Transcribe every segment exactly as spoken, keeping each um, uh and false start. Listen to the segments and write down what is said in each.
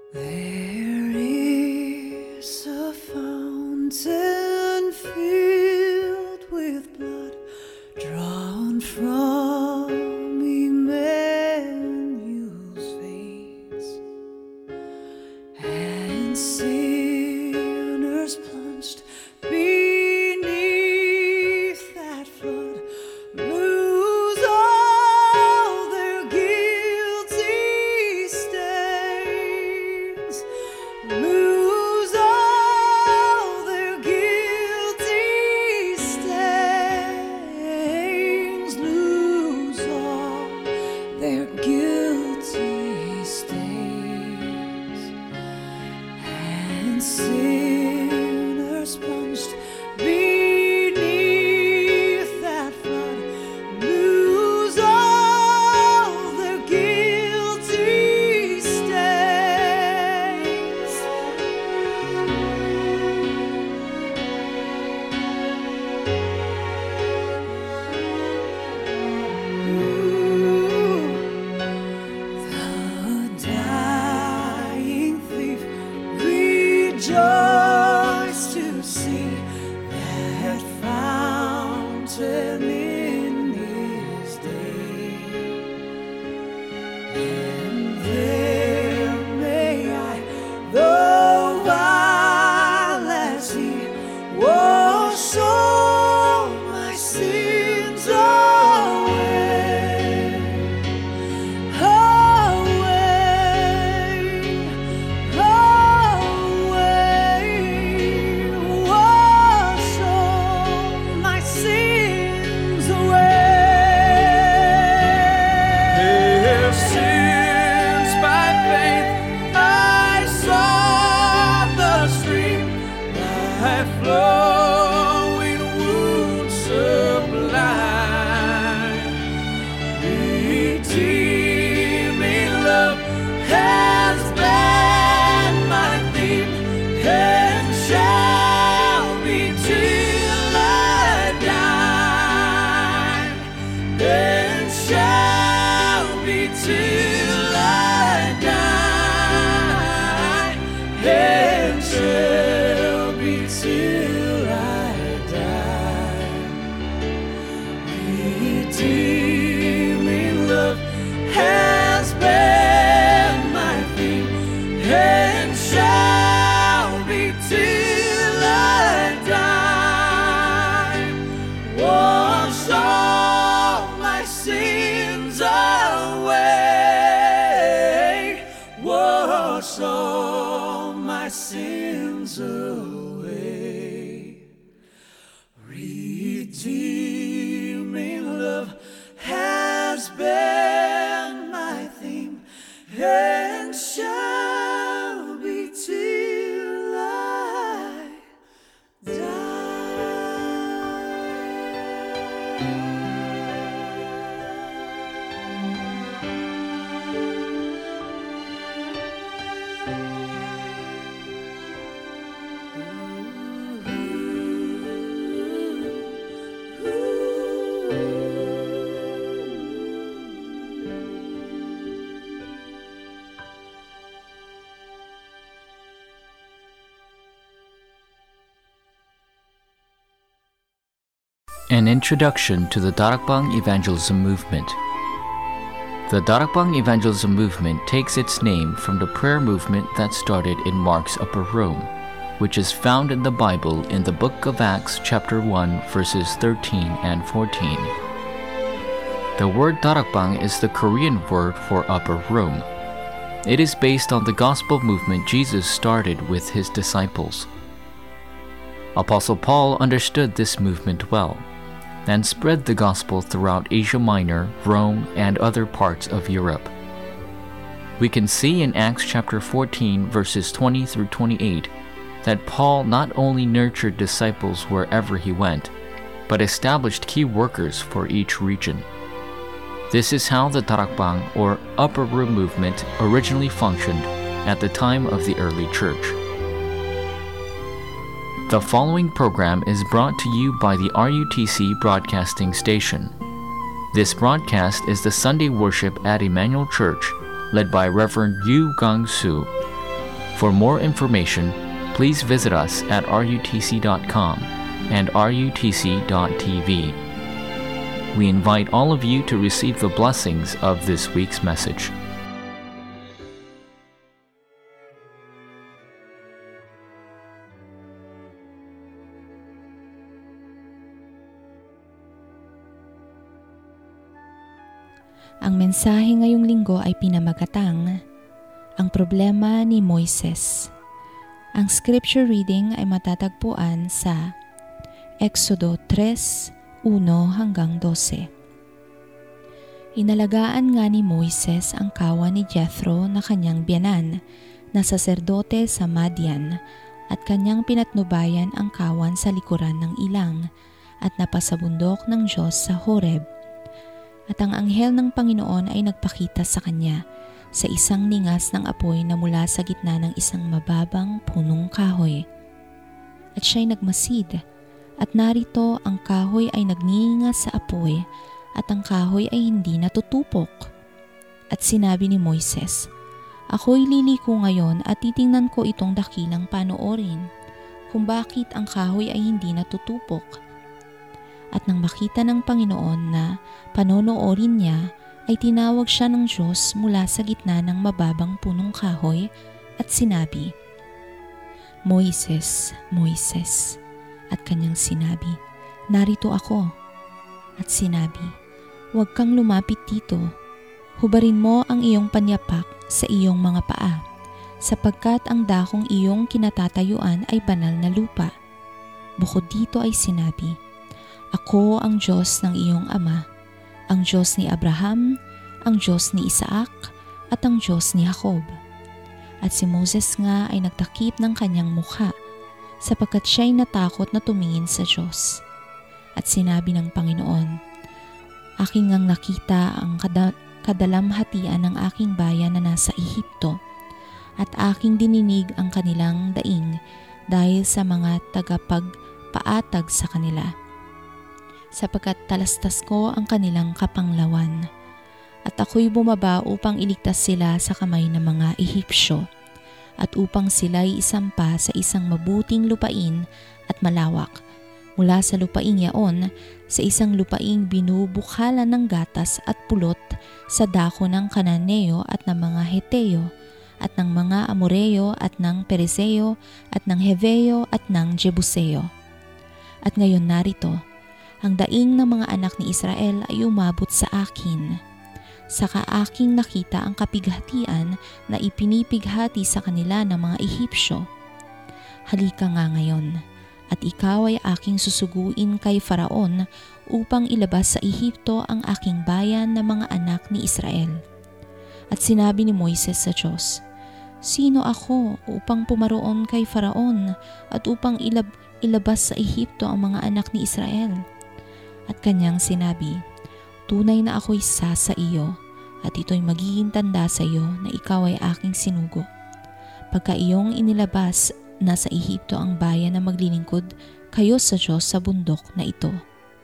There is a fountain filled with blood drawn from Emmanuel's veins, and sinners plunged beneath that flood lose all their guilty stains, lose all their guilty stains, lose all their guilty stains, and sinners plunged beneath that flood lose all their guilty stains. Ooh, the dying thief rejoiced to see that fountain in his day, and there may I, though while as he wash all my sins away, away, away, wash all my sins away. Since by faith I saw the stream that flowing wounds sublime, redeeming love has been my theme and shall be till I die, and shall be till I die, and shall be till I die. Redeeming love has been my theme and shall be till I die. Wash all my sins away, wash all my sins away. Redeeming love has been my theme and shall be till I die. An introduction to the Darakbang Evangelism Movement. The Darakbang Evangelism Movement takes its name from the prayer movement that started in Mark's Upper Room, which is found in the Bible in the book of Acts chapter one verses thirteen and fourteen. The word Darakbang is the Korean word for upper room. It is based on the gospel movement Jesus started with his disciples. Apostle Paul understood this movement well and spread the gospel throughout Asia Minor, Rome, and other parts of Europe. We can see in Acts chapter fourteen verses twenty through twenty-eight that Paul not only nurtured disciples wherever he went, but established key workers for each region. This is how the Darakbang or upper room movement originally functioned at the time of the early church. The following program is brought to you by the R U T C Broadcasting Station. This broadcast is the Sunday worship at Emmanuel Church, led by Reverend Yu Gang-soo. For more information, please visit us at r u t c dot com and r u t c dot t v. We invite all of you to receive the blessings of this week's message. Ang mensahe ngayong linggo ay pinamagatang Ang Problema ni Moises. Ang scripture reading ay matatagpuan sa Exodo three, one hanggang twelve. Inalagaan nga ni Moises ang kawan ni Jethro na kanyang biyanan na saserdote sa Madian at kanyang pinatnubayan ang kawan sa likuran ng ilang at napasabundok ng Diyos sa Horeb. At ang anghel ng Panginoon ay nagpakita sa kanya sa isang ningas ng apoy na mula sa gitna ng isang mababang punong kahoy. At siya'y nagmasid, at narito ang kahoy ay nagningas sa apoy at ang kahoy ay hindi natutupok. At sinabi ni Moises, "Ako'y liliko ngayon at titingnan ko itong dakilang panoorin, kung bakit ang kahoy ay hindi natutupok." At nang makita ng Panginoon na panonoorin niya, ay tinawag siya ng Diyos mula sa gitna ng mababang punong kahoy at sinabi, "Moises, Moises." At kanyang sinabi, "Narito ako." At sinabi, "Huwag kang lumapit dito. Hubarin mo ang iyong panyapak sa iyong mga paa, sapagkat ang dakong iyong kinatatayuan ay banal na lupa." Bukod dito ay sinabi, "Ako ang Diyos ng iyong ama, ang Diyos ni Abraham, ang Diyos ni Isaac, at ang Diyos ni Jacob." At si Moses nga ay nagtakip ng kanyang mukha, sapagkat siya'y natakot na tumingin sa Diyos. At sinabi ng Panginoon, "Aking ngang nakita ang kada- kadalamhatian ng aking bayan na nasa Ehipto, at aking dininig ang kanilang daing dahil sa mga tagapagpaatag sa kanila, sapagkat talastas ko ang kanilang kapanglawan. At ako'y bumaba upang iligtas sila sa kamay ng mga Ehipsyo, at upang sila'y isampa sa isang mabuting lupain at malawak, mula sa lupaing yaon sa isang lupaing binubukhalan ng gatas at pulot sa dako ng Kananeo at ng mga Heteo, at ng mga Amoreo at ng Perizeo at ng Heveo at ng Jebuseo. At ngayon narito, ang daing ng mga anak ni Israel ay umabot sa akin. Saka aking nakita ang kapighatian na ipinipighati sa kanila ng mga Ehipsyo. Halika nga ngayon, at ikaw ay aking susuguin kay Faraon upang ilabas sa Ehipto ang aking bayan na mga anak ni Israel." At sinabi ni Moises sa Diyos, "Sino ako upang pumaroon kay Faraon at upang ilab- ilabas sa Ehipto ang mga anak ni Israel?" At kanyang sinabi, "Tunay na ako'y isa sa iyo, at ito'y magiging tanda sa iyo na ikaw ay aking sinugo. Pagka iyong inilabas na sa Ehipto ang bayan na maglilingkod kayo sa Diyos sa bundok na ito."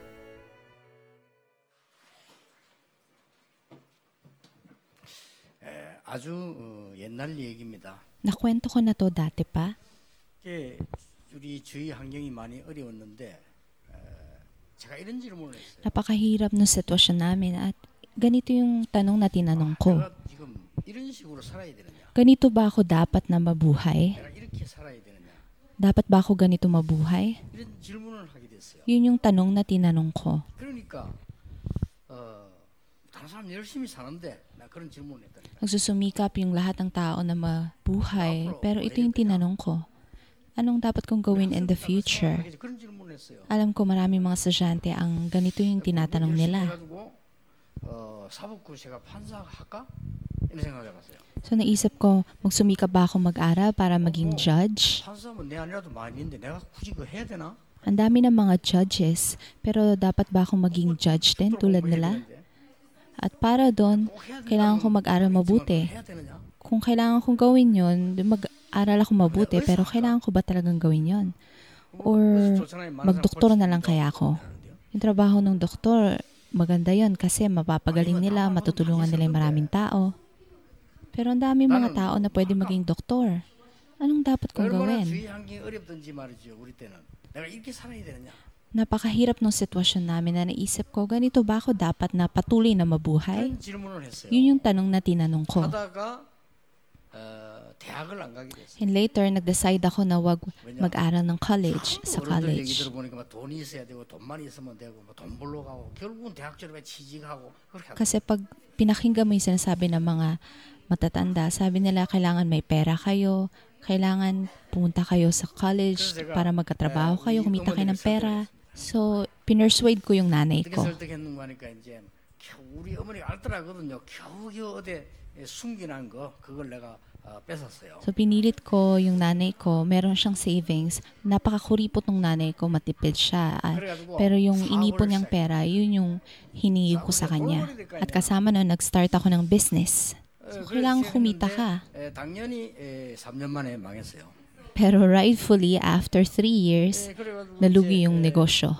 아주 어, 옛날 얘기입니다. Nakwento ko na to dati pa. 이게 우리 주위 환경이 많이 어려웠는데 어, 제가 이런 질문을 했어요. Napakahirap ng sitwasyon namin at ganito yung tanong na tinanong ko. 내가 지금 이런 식으로 살아야 되느냐? Ganito ba ako dapat na mabuhay? 내가 이렇게 살아야 되느냐? Dapat ba ako ganito mabuhay? 이런 질문을 하게 됐어요. Yun yung tanong na tinanong ko. 그러니까 어, 다른 사람 열심히 사는데 나 그런 질문을 했다니까. Nagsusumikap yung lahat ng tao na mabuhay, pero ito yung tinanong ko. Anong dapat kong gawin in the future? 그런 질문을 했어요. Alam ko maraming mga estudyante ang ganito yung tinatanong nila. 어, 사법고 제가 판사 할까? 이런 생각을 해봤어요. So naisip ko, magsumikap ba ako mag-aral para maging judge? 판사면 내 아니라도 많이 있는데 내가 굳이 그거 해야 되나? Ang dami ng mga judges, pero dapat ba akong maging judge din tulad nila? At para doon, kailangan ko mag-aral mabuti. Kung kailangan kong gawin yun, mag-aral ako mabuti, pero kailangan ko ba talagang gawin yun? Or magdoktor na lang kaya ako? Yung trabaho ng doktor, maganda yun kasi mapapagaling nila, matutulungan nila yung maraming tao. Pero ang dami mga tao na pwede maging doktor. Anong dapat kong 얼마나 gawin? 주위 환경이 어렵든지 말이죠. 우리 때는 내가 이렇게 살아야 되느냐. Napakahirap ng sitwasyon namin na naisip ko, ganito ba ako dapat na patuloy na mabuhay? 그런 질문을 했어요. Yun yung tanong na tinanong ko. 하다가 어, 대학을 안 가게 됐어요. And later, nag-decide ako na wag mag-aral ng college, sa 어른들 얘기 college. 들어보니까 막 돈이 있어야 되고 돈만 있으면 되고 뭐 돈 벌러 가고 결국은 대학 졸업에 취직하고 그렇게 하고. Kasi pag pinakinggan mo yung sinasabi ng mga matatanda, sabi nila kailangan may pera kayo, kailangan pumunta kayo sa college para magkatrabaho kayo, kumita kayo ng pera. So, pinersuade ko yung nanay 어떻게 ko. 설득했는가 하니까 이제 겨우 우리 어머니가 알더라거든요. 겨우겨우 어디 숨겨놓은 거 그걸 내가 어, 뺏었어요. So, pinilit ko yung nanay ko, meron siyang savings. Napakakuripot ng nanay ko, matipid siya. Ah, 그래가지고 pero yung 사업을 inipon niyang 시작- pera, yun yung hiningi ko sa kanya. At kasama nun, nag-start ako ng business. 어, So, 그래서 kailangan kumita 시작했는데, ka. 에, 당연히 에, 삼 년 만에 망했어요. Pero rightfully, after three years, 에, 그래가지고 nalugi 이제, yung 에, negosyo.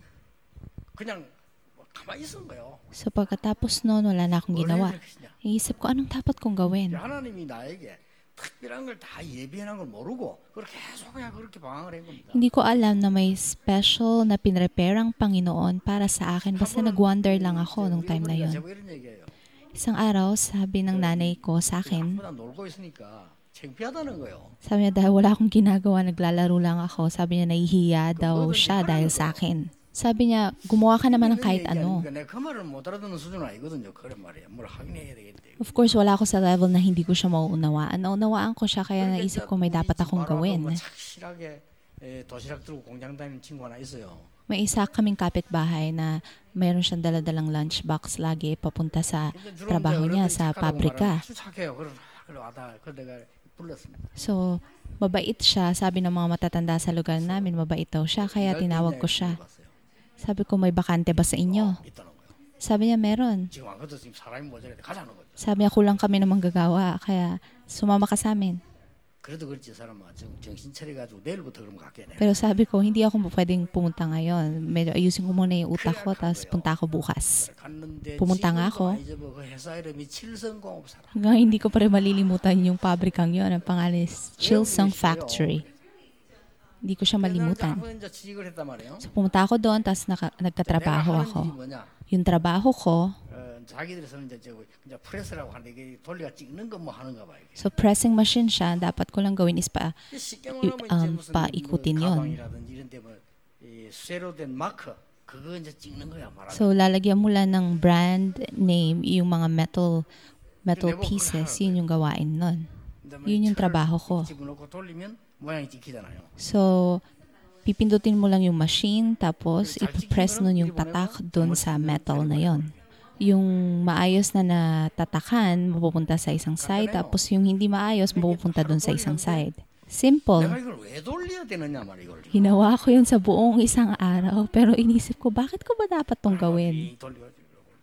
그냥 뭐 가만히 있은 거예요. So, pagkatapos nun, wala na akong 뭘 ginawa. 해야 되겠냐. Iisip ko, anong dapat kong gawin? 하나님이 나에게 특별한 걸 다 예비해놓은 걸 모르고 그렇게 계속 그냥 그렇게 방황을 한 겁니다. Hindi ko alam na may special na pinrepare ang Panginoon para sa akin. Basta nag-wonder lang ako nung time na yun. 제가 이런 얘기예요. Isang araw, sabi ng nanay ko sa akin, 아무나 놀고 있으니까 창피하다는 거예요. sabi niya dahil wala akong ginagawa, naglalaro lang ako. Sabi niya nahihiya daw siya dahil sa akin. Sabi niya, gumawa ka naman ng kahit ano. 내가 그 말을 못 알아듣는 수준은 아니거든요. 그런 말이에요. 뭘 하긴 해야 되겠대. Of course, wala ako sa level na hindi ko siya mauunawaan. Naunawaan ko siya kaya naisip ko may dapat akong gawin. 착실하게 에, 도시락 들고 공장 다니는 친구 하나 있어요. May isa kaming kapitbahay na mayroon siyang daladalang lunchbox lagi papunta sa 근데 주로 trabaho 이제 niya 어른들이 sa 착하다고 pabrika. 말하면 아주 착해요. 그래 그래 와다 그 내가 불렀습니다. So, mabait siya. Sabi ng mga matatanda sa lugar namin, mabait daw siya. Kaya tinawag ko siya. Sabi ko, may bakante ba sa inyo? 있다는 거예요. Sabi niya, meron. 지금 안 그래도 지금 사람이 모자라데 가자는 거죠. Sabi niya, kulang kami ng manggagawa. Kaya sumama ka sa amin. 그래도 그렇지 사람아 정, 정신 차려가지고 내일부터 그럼 갈게 내가. Pero sabi ko, hindi ako pwedeng pumunta ngayon. Medyo ayusin ko muna yung utak ko, tapos punta ako bukas. 갔는데 pumunta nga 지금도 ako. 안 잊어버 그 회사 이름이 칠성공업사라. Hanggang hindi ko pa rin malilimutan yung pabrikang yun. Ang pangalan is Chilsung Factory. Hindi ko siya malimutan. 한번 이제 취직을 했단 말이에요. So pumunta ako doon, tapos naka, nagkatrabaho 내가 하는 ako. 일이 뭐냐? Yung trabaho ko, 어, 자기들에서는 이제 저 이제 프레스라고 하는데 이게 돌리가 찍는 거 뭐 하는가 봐요. 이게. so pressing machine siya, dapat ko lang gawin is pa, 쉽게 이- 말하면 um, 이제 무슨 paikutin 뭐 yun. 가방이라든지 이런 데뭐이 쇠로 된 마크 그거 이제 찍는 거야 말하는. So lalagyan mo lang ng brand name, yung mga metal metal pieces, yun yung gawain nun. Yun yung trabaho ko. 집어넣고 돌리면 모양이 찍히잖아요. So, pipindutin mo lang yung machine, tapos ipipress nun yung tatak dun sa metal na yon. Yung maayos na natatakan, mapupunta sa isang side, tapos yung hindi maayos, mapupunta dun sa isang side. Simple. 내가 이걸 왜 돌려야 되느냐 말 이걸. Ginawa ko yun sa buong isang araw, pero inisip ko, bakit ko ba dapat tong gawin? 이 돌려가지고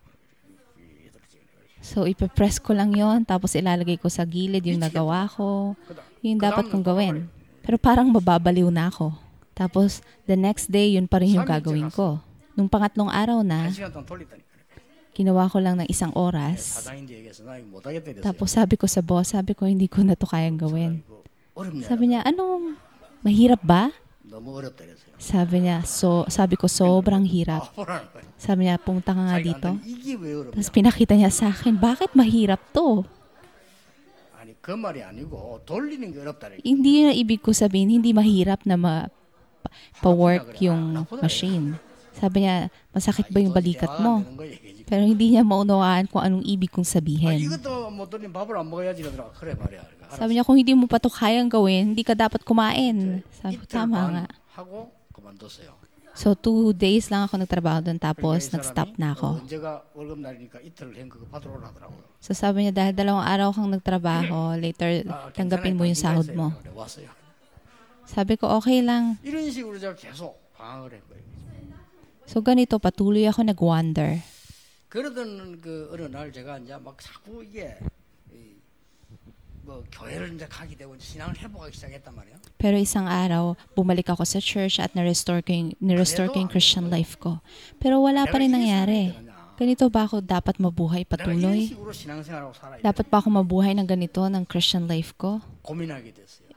So, ipipress ko lang yon, tapos ilalagay ko sa gilid yung nagawa ko. Yung dapat kong gawin. Pero parang mababaliw na ako. Tapos, the next day, yun pa rin yung gagawin ko. Nung pangatlong araw 한 na, 시간 동안 돌렸다니까. ginawa ko lang ng isang oras. 사장인데 얘기해서 나 이거 못하겠다 이랬어요. Tapos sabi ko sa boss, sabi ko hindi ko na to kayang gawin. 이거 어렵냐? Sabi niya, ano, mahirap ba? 너무 어렵다 이랬어요. Sabi niya, so, sabi ko, sobrang hirap. 아, 뭐라는 거야? Sabi niya, pumunta ka nga 자기가 dito. 한다는 이게 왜 어렵냐? Tapos pinakita niya sa akin, bakit mahirap to? 아니 그 말이 아니고 돌리는 게 어렵다니까. Hindi na ibig ko sabihin, hindi mahirap na ma, pa, pa-work yung machine. Sabi niya, masakit ba yung balikat mo? Pero hindi niya maunawaan kung anong ibig kong 아, sabihin. 이것도 못 돌리면 밥을 안 먹어야지 이러더라. 그래 말이야. 그러니까 Sabi niya, kung hindi mo pa to kayang gawin, hindi ka dapat kumain. Sabi ko, 이틀 tama 반 nga. 하고 그만뒀어요. So, two days lang ako nagtrabaho doon, tapos 그러니까 이 nag-stop 사람이 na ako. 어, 언제가 월급 날이니까 이틀을 한 그거 받으러 오라더라고요. So, sabi niya, dahil dalawang araw kang nagtrabaho, later 아, tanggapin 괜찮아요. mo yung 네가 sahod 했어요. mo. 그래, 왔어요. Sabi ko, okay lang. 이런 식으로 제가 계속 방황을 한 거예요. So, ganito, patuloy ako nag-wonder. 그러던 그 어느 날 제가 이제 막 자꾸 이게 이, 뭐 교회를 이제 가게 되고 신앙을 회복하기 시작했단 말이에요. Pero isang araw, bumalik ako sa church at na-restore ko yung, ni-restore ko yung Christian life ko. Pero wala pa rin nangyari. Ganito ba ako dapat mabuhay 내가 이런 patuloy? 식으로 신앙생활하고 살아야 돼. Dapat pa ako mabuhay ng ganito ng Christian life ko? 고민하게 됐어요.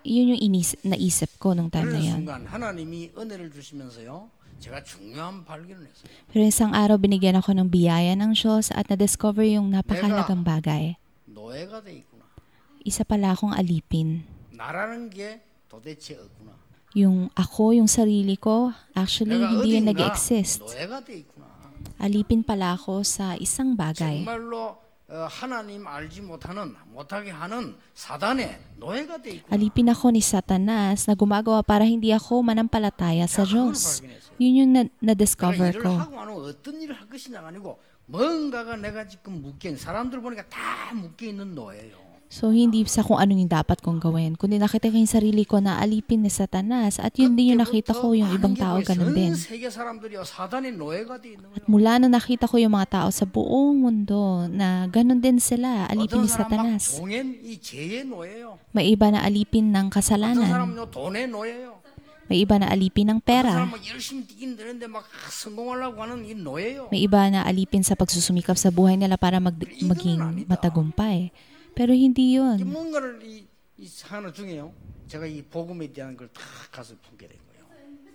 yun yung inis, naisip ko nung time 그런 na yun. 순간 하나님이 은혜를 주시면서요. 제가 중요한 발견을 했어요. Pero isang araw binigyan ako ng biyaya ng Diyos at na-discover yung napakahalagang bagay. 노예가 돼 있구나. Isa pala akong alipin. 나라는 게 도대체 없구나. Yung ako, yung sarili ko, actually 내가 hindi yun 어딘가 nag-exist. 노예가 돼 있구나. Alipin pala ako sa isang bagay. 정말로 어, 하나님 알지 못하는 못하게 하는 사단의 노예가 돼 있구나. Alipin ako ni Satanas na gumagawa para hindi ako manampalataya sa 제가 그걸 Diyos. 발견했어요. Yun yung na- 그러니까 na-discover 일을 ko. 하고 안 하고 어떤 일을 할 것이냐가 아니고 뭔가가 내가 지금 묶여 있는 사람들 보니까 다 묶여 있는 노예예요. So, hindi sa kung anong yung dapat kong gawin. Kundi nakita ko yung sarili ko na alipin ni Satanas. At yun din yung nakita ko yung ibang tao ganun din. 전 세계 사람들이요 사단의 노예가 돼 있는 거예요. Mula nung nakita ko yung mga tao sa buong mundo na ganun din sila, alipin 어떤 ni 사람 막 Satanas. 종엔 이 죄의 노예예요. May iba na alipin ng 어떤 kasalanan. 사람은요 돈의 노예예요. May iba na alipin ng 어떤 pera. 사람은 막 열심히 뛰긴 되는데 막 성공하려고 하는 이 노예예요. May iba na alipin sa pagsusumikap sa buhay nila para mag- maging matagumpay. Pero hindi 이 yun. 뭔가를 이, 이 하나 중에요. 제가 이 복음에 대한 걸 다 가서 품게 된 거예요.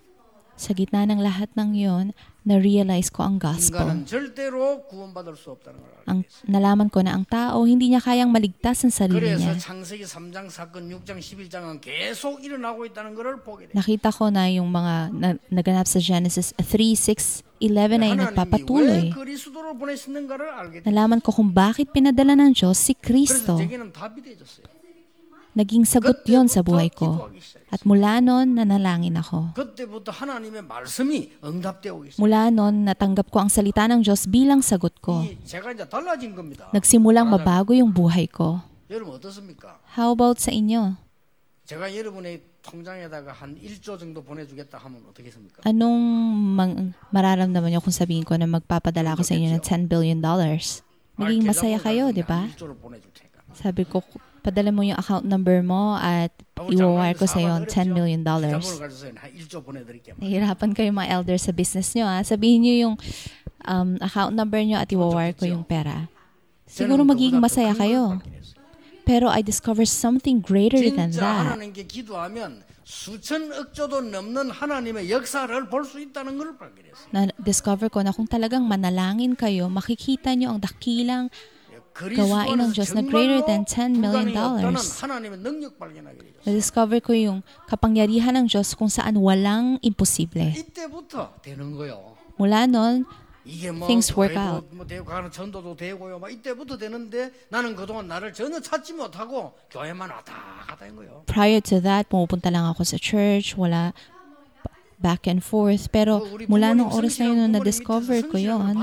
Sa gitna ng lahat ng yun, na-realize ko ang gospel. 인간은 절대로 구원받을 수 없다는 걸 알게 Ang, 됐어요. nalaman ko na ang tao, hindi niya kayang maligtas ang sarili 그래서 niya. 창세기 삼 장 사건 육 장 십일 장은 계속 일어나고 있다는 것을 보게 돼요. Nakita ko na yung mga na, naganap sa Genesis three, six, eleven ay 하나님이 왜 nagpapatuloy. 그리스도를 보내셨는가를 알게 돼요. Nalaman ko kung bakit pinadala ng Diyos si 그래서 Kristo. 제게는 답이 되어졌어요. Naging sagot yon sa buhay ko. At mula noon, nanalangin ako. 그때부터 하나님의 말씀이 응답되고 있어요. Mula noon, natanggap ko ang salita ng Diyos bilang sagot ko. 이 제가 이제 달라진 겁니다. Nagsimulang mabago yung buhay ko. 여러분 어떻습니까? How about sa inyo? 제가 여러분의 통장에다가 한 일 조 정도 보내주겠다 하면 어떻겠습니까? Anong mang, mararamdaman niyo kung sabihin ko na magpapadala ako sa inyo ng ten billion dollars? Maging masaya kayo, di ba? 일 조를 보내줄 테니까. Sabi ko, padala mo yung account number mo at i-wire ko sa iyo ten million dollars. 자본을 가져서 한 일 조 보내드릴게요. Nahirapan kayo mga elders sa business nyo. Ha? Sabihin nyo yung um, account number nyo at i-wire ko yung pera. Siguro magiging masaya kayo. Pero I discovered something greater than 진짜 that. 하나님께 기도하면 수천 억조도 넘는 하나님의 역사를 볼 수 있다는 걸 발견했어요. Na-discover ko na kung talagang manalangin kayo, makikita nyo ang dakilang gawain ng Diyos na greater than ten million dollars. 하나님의 능력 발견하게 되죠. Na-discover ko yung kapangyarihan ng Diyos kung saan walang imposible. 이때부터 되는 거요. Mula noon, 이게 뭐 things work out. 교회도 뭐 되고 가는 전도도 되고요. 막 이때부터 되는데 나는 그동안 나를 전혀 찾지 못하고 교회만 왔다 갔다 한 거예요. prior to that, pumupunta lang ako sa church, wala back and forth. Pero mula nung oras na yun, nung na-discover ko yun,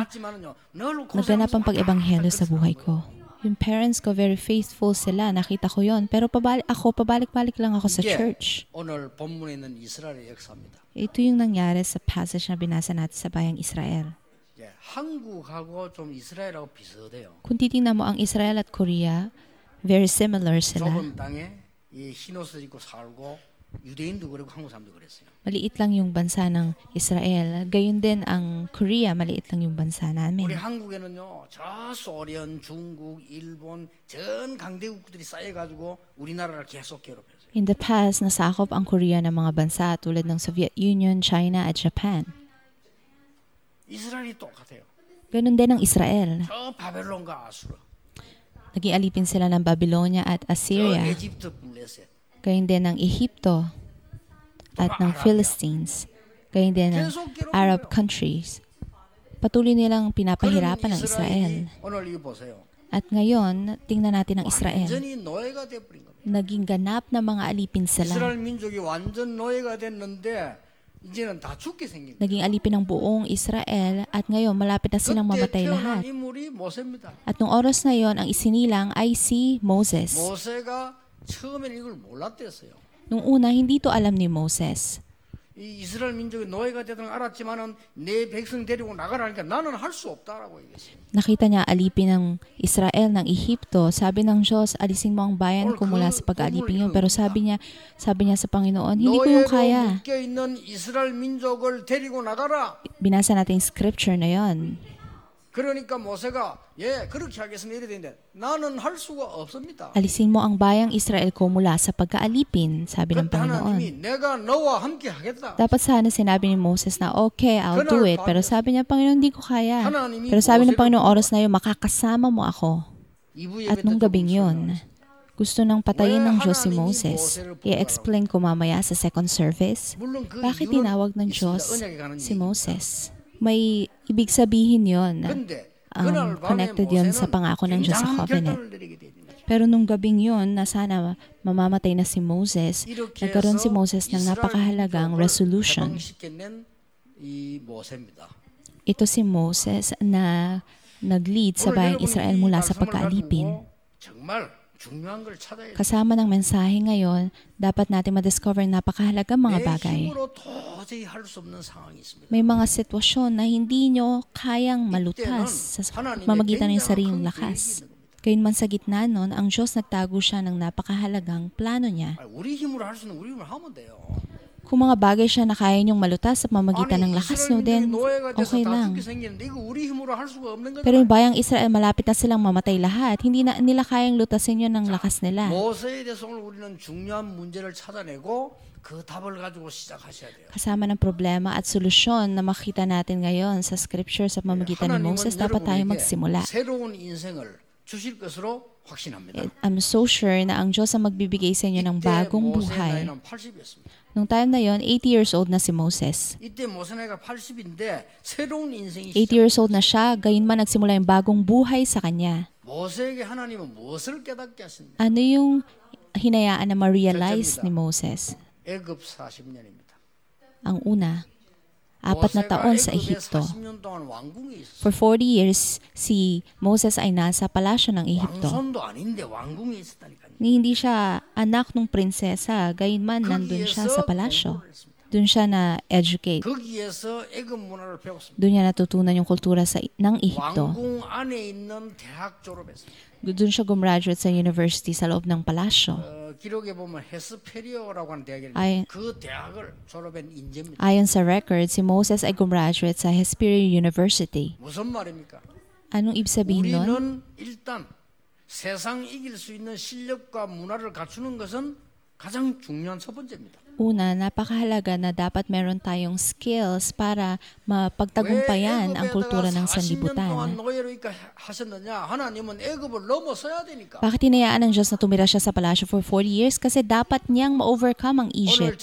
naganap ang pag-ebanghelyo sa buhay ko. Yung parents ko, very faithful sila. Nakita ko yon. Pero pabalik, ako, pabalik-balik lang ako sa church. 오늘 본문에 있는 이스라엘의 역사입니다. Ito yung nangyari sa passage na binasa natin sa bayang Israel. 예, 한국하고 좀 이스라엘하고 비슷해요. Kung titingnan mo ang Israel at Korea, very similar sila. 좁은 땅에 이 흰옷을 입고 살고 유대인도 그렇고 한국 사람도 그랬어요. Maliit lang yung bansa ng Israel. Gayon din ang Korea, maliit lang yung bansa 우리 namin. 한국에는요, 저 소련, 중국, 일본 전 강대국들이 쌓여가지고 우리나라를 계속 괴롭혔어요. In the past, nasakop ang Korea ng mga bansa tulad ng Soviet Union, China at Japan. 이스라엘이 똑같아요. Ganon din ang Israel. 저 바벨론과 아수르, Naging alipin sila ng Babylonia at 저 Assyria. 에집트 블레셋, Gayon din ng Ehipto at ng Philistines. Gayon din ng Arab countries. Patuloy nilang pinapahirapan ang Israel. 이스라엘이 오늘 이거 보세요. At ngayon, tingnan natin ang Israel. 완전히 노예가 돼버린 겁니다. Naging ganap na mga alipin sila. 이스라엘 민족이 완전 노예가 됐는데 이제는 다 죽게 생긴 거예요. Naging alipin ng buong Israel at ngayon malapit na silang 그때 mamatay 태어난 lahat. 인물이 모세입니다. At nung oras na yon, ang isinilang ay si Moses. 모세가 처음에는 이걸 몰랐댔어요. Nung una, hindi to alam ni Moses. 이 이스라엘 민족이 노예가 되던 걸 알았지만은 내 백성 데리고 나가라니까 나는 할 수 없다라고 얘기했어요. Nakita niya alipin ng Israel ng Ehipto. Sabi ng Diyos, alisin mo ang bayan ko mula sa pag-aalipin yun. Pero sabi niya, sabi niya sa Panginoon, hindi ko yung 노예로 kaya. 묶여 있는 이스라엘 민족을 데리고 나가라. Binasa natin yung scripture na yon. 그러니까 모세가 예 그렇게 하겠으면 이래 되는데 나는 할 수가 없습니다. Alisin mo ang bayang Israel ko mula sa pagkaalipin, sabi ng 그때 Panginoon. 하나님이 내가 너와 함께 하겠다. Dapat sana sinabi ni Moses na, okay, I'll do it. Pero sabi niya, Panginoon, hindi ko kaya. Pero sabi ng Panginoon, oras na yun, makakasama mo ako. At nung gabing yun, gusto nang patayin ng Diyos si Moses. I-explain ko mamaya sa second service. Bakit tinawag ng Diyos si Moses? May ibig sabihin yon. Um, connected yon sa pangako ng Diyos sa covenant. Pero nung gabing yon na sana mamamatay na si Moses, nagkaroon si Moses ng napakahalagang resolution. Ito si Moses na nag-lead sa bayang Israel mula sa pagkaalipin. Kasama ng mensahe ngayon, dapat natin ma-discover napakahalagang mga bagay. May mga sitwasyon na hindi nyo kayang malutas sa mamagitan ng sariling lakas. Gayunman sa gitna nun, ang Diyos nagtago siya ng napakahalagang plano niya. Kung mga bagay siya na kaya niyong malutas sa mamagitan ng lakas nyo, then okay lang. Pero yung bayang Israel, malapit na silang mamatay lahat. Hindi na nila kayang lutasin yun ng lakas nila. Kasama ng problema at solusyon na makita natin ngayon sa scripture sa pamamagitan ni Moses, dapat tayo magsimula. I'm so sure na ang Diyos ang magbibigay sa inyo ng bagong buhay. Nung time na yon, eighty years old na si Moses. eighty years old na siya, gayunman nagsimula yung bagong buhay sa kanya. Ano yung hinayaan na ma-realize ni Moses? Ang una, apat na taon sa Ehipto. For forty years, si Moses ay nasa palasyo ng Ehipto. Ni hindi siya anak ng prinsesa, gayunman nandun siya sa palasyo. Doon siya na-educate. Doon niya natutunan yung kultura sa, ng Ehipto. Doon siya gumraduate sa university sa loob ng palasyo. Ay, ayon sa record, si Moses ay gumraduate sa Hesperia University. Anong ibig sabihin nun? 세상 이길 수 있는 실력과 문화를 갖추는 것은 가장 중요한 첫 번째입니다. Una, napakahalaga na dapat meron tayong skills para mapagtagumpayan ang kultura ng sanlibutan. Bakit hinayaan ng Diyos na tumira siya sa palasyo for forty years? Kasi dapat niyang ma-overcome ang Egypt.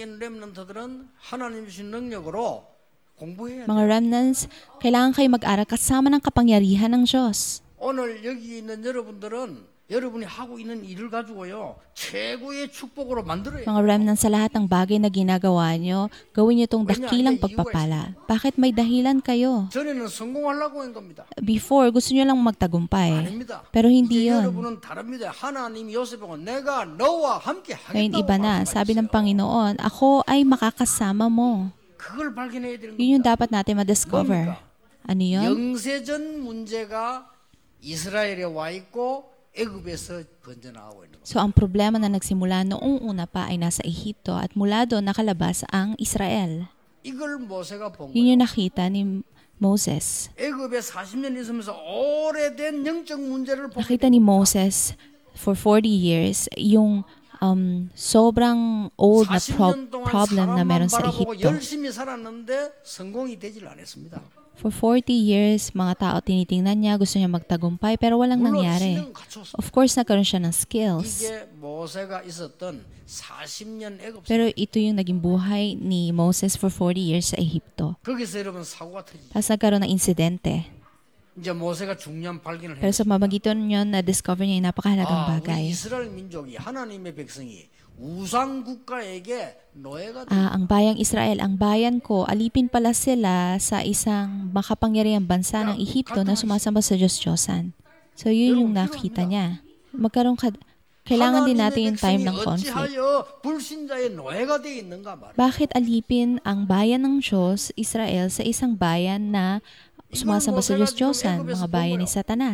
Mga remnants, kailangan kayo mag-aral kasama ng kapangyarihan ng Diyos. 오늘 여기 있는 여러분들은 여러분이 하고 있는 일을 가지고요 최고의 축복으로 만들어야. Mga remnants, sa lahat ng bagay na ginagawa nyo, gawin nyo itong dakilang pagpapala. Bakit may dahilan kayo? 전에는 성공하려고 한 겁니다. Before, gusto nyo lang magtagumpay. 아닙니다. Pero hindi 이제 yon. 여러분은 다릅니다. 하나님이 요셉하고 내가 너와 함께 Ngayon 하겠다고 iba na, sabi ng Panginoon, ako ay makakasama mo. 그걸 발견해야 되는 Yun yung 겁니다. dapat natin ma-discover. Ano yun? 영세전 문제가 이스라엘에 와 있고 애굽에서 번져 나오고 있는 겁니다. So ang problema na nagsimula noong una pa ay nasa Ehipto at mula doon nakalabas ang Israel. 이걸 모세가 본 Yun 거예요. yung nakita ni Moses. 애굽에 사십 년 있으면서 오래된 영적 문제를 보게 Nakita ni Moses for forty years yung um, sobrang old na pro- problem na meron sa 바라보고 Ehipto. 열심히 살았는데 성공이 되질 않았습니다. For forty years, mga tao tinitingnan niya, gusto niya magtagumpay, pero walang 물론 nangyari. 신경 갖췄어. Of course, nagkaroon siya ng skills. 이게 모세가 있었던 사십 년 애굽. Pero ito yung naging buhay ni Moses for forty years sa Ehipto. 거기서 여러분 사고가 터지죠. Tapos nagkaroon ng insidente. 이제 모세가 중요한 발견을 Pero 했어요. sa mamagitan yun, na-discover niya yung napakahalagang 아, bagay. 우리 이스라엘 민족이 하나님의 백성이 우상 국가에게 노예가 돼. Ah, ang bayang Israel, ang bayan ko, alipin pala sila sa isang makapangyarihang bansa ng Ehipto na sumasamba sa Diyos-Diyosan. So yun yung nakita niya. Magkaroon ka, kailangan din natin yung time ng conflict. 어찌하여 불신자의 노예가 돼 있는가 말이야. Bakit alipin ang bayan ng Diyos, Israel, sa isang bayan na sumasamba sa Diyos-Diyosan, mga bayan ni Satanas?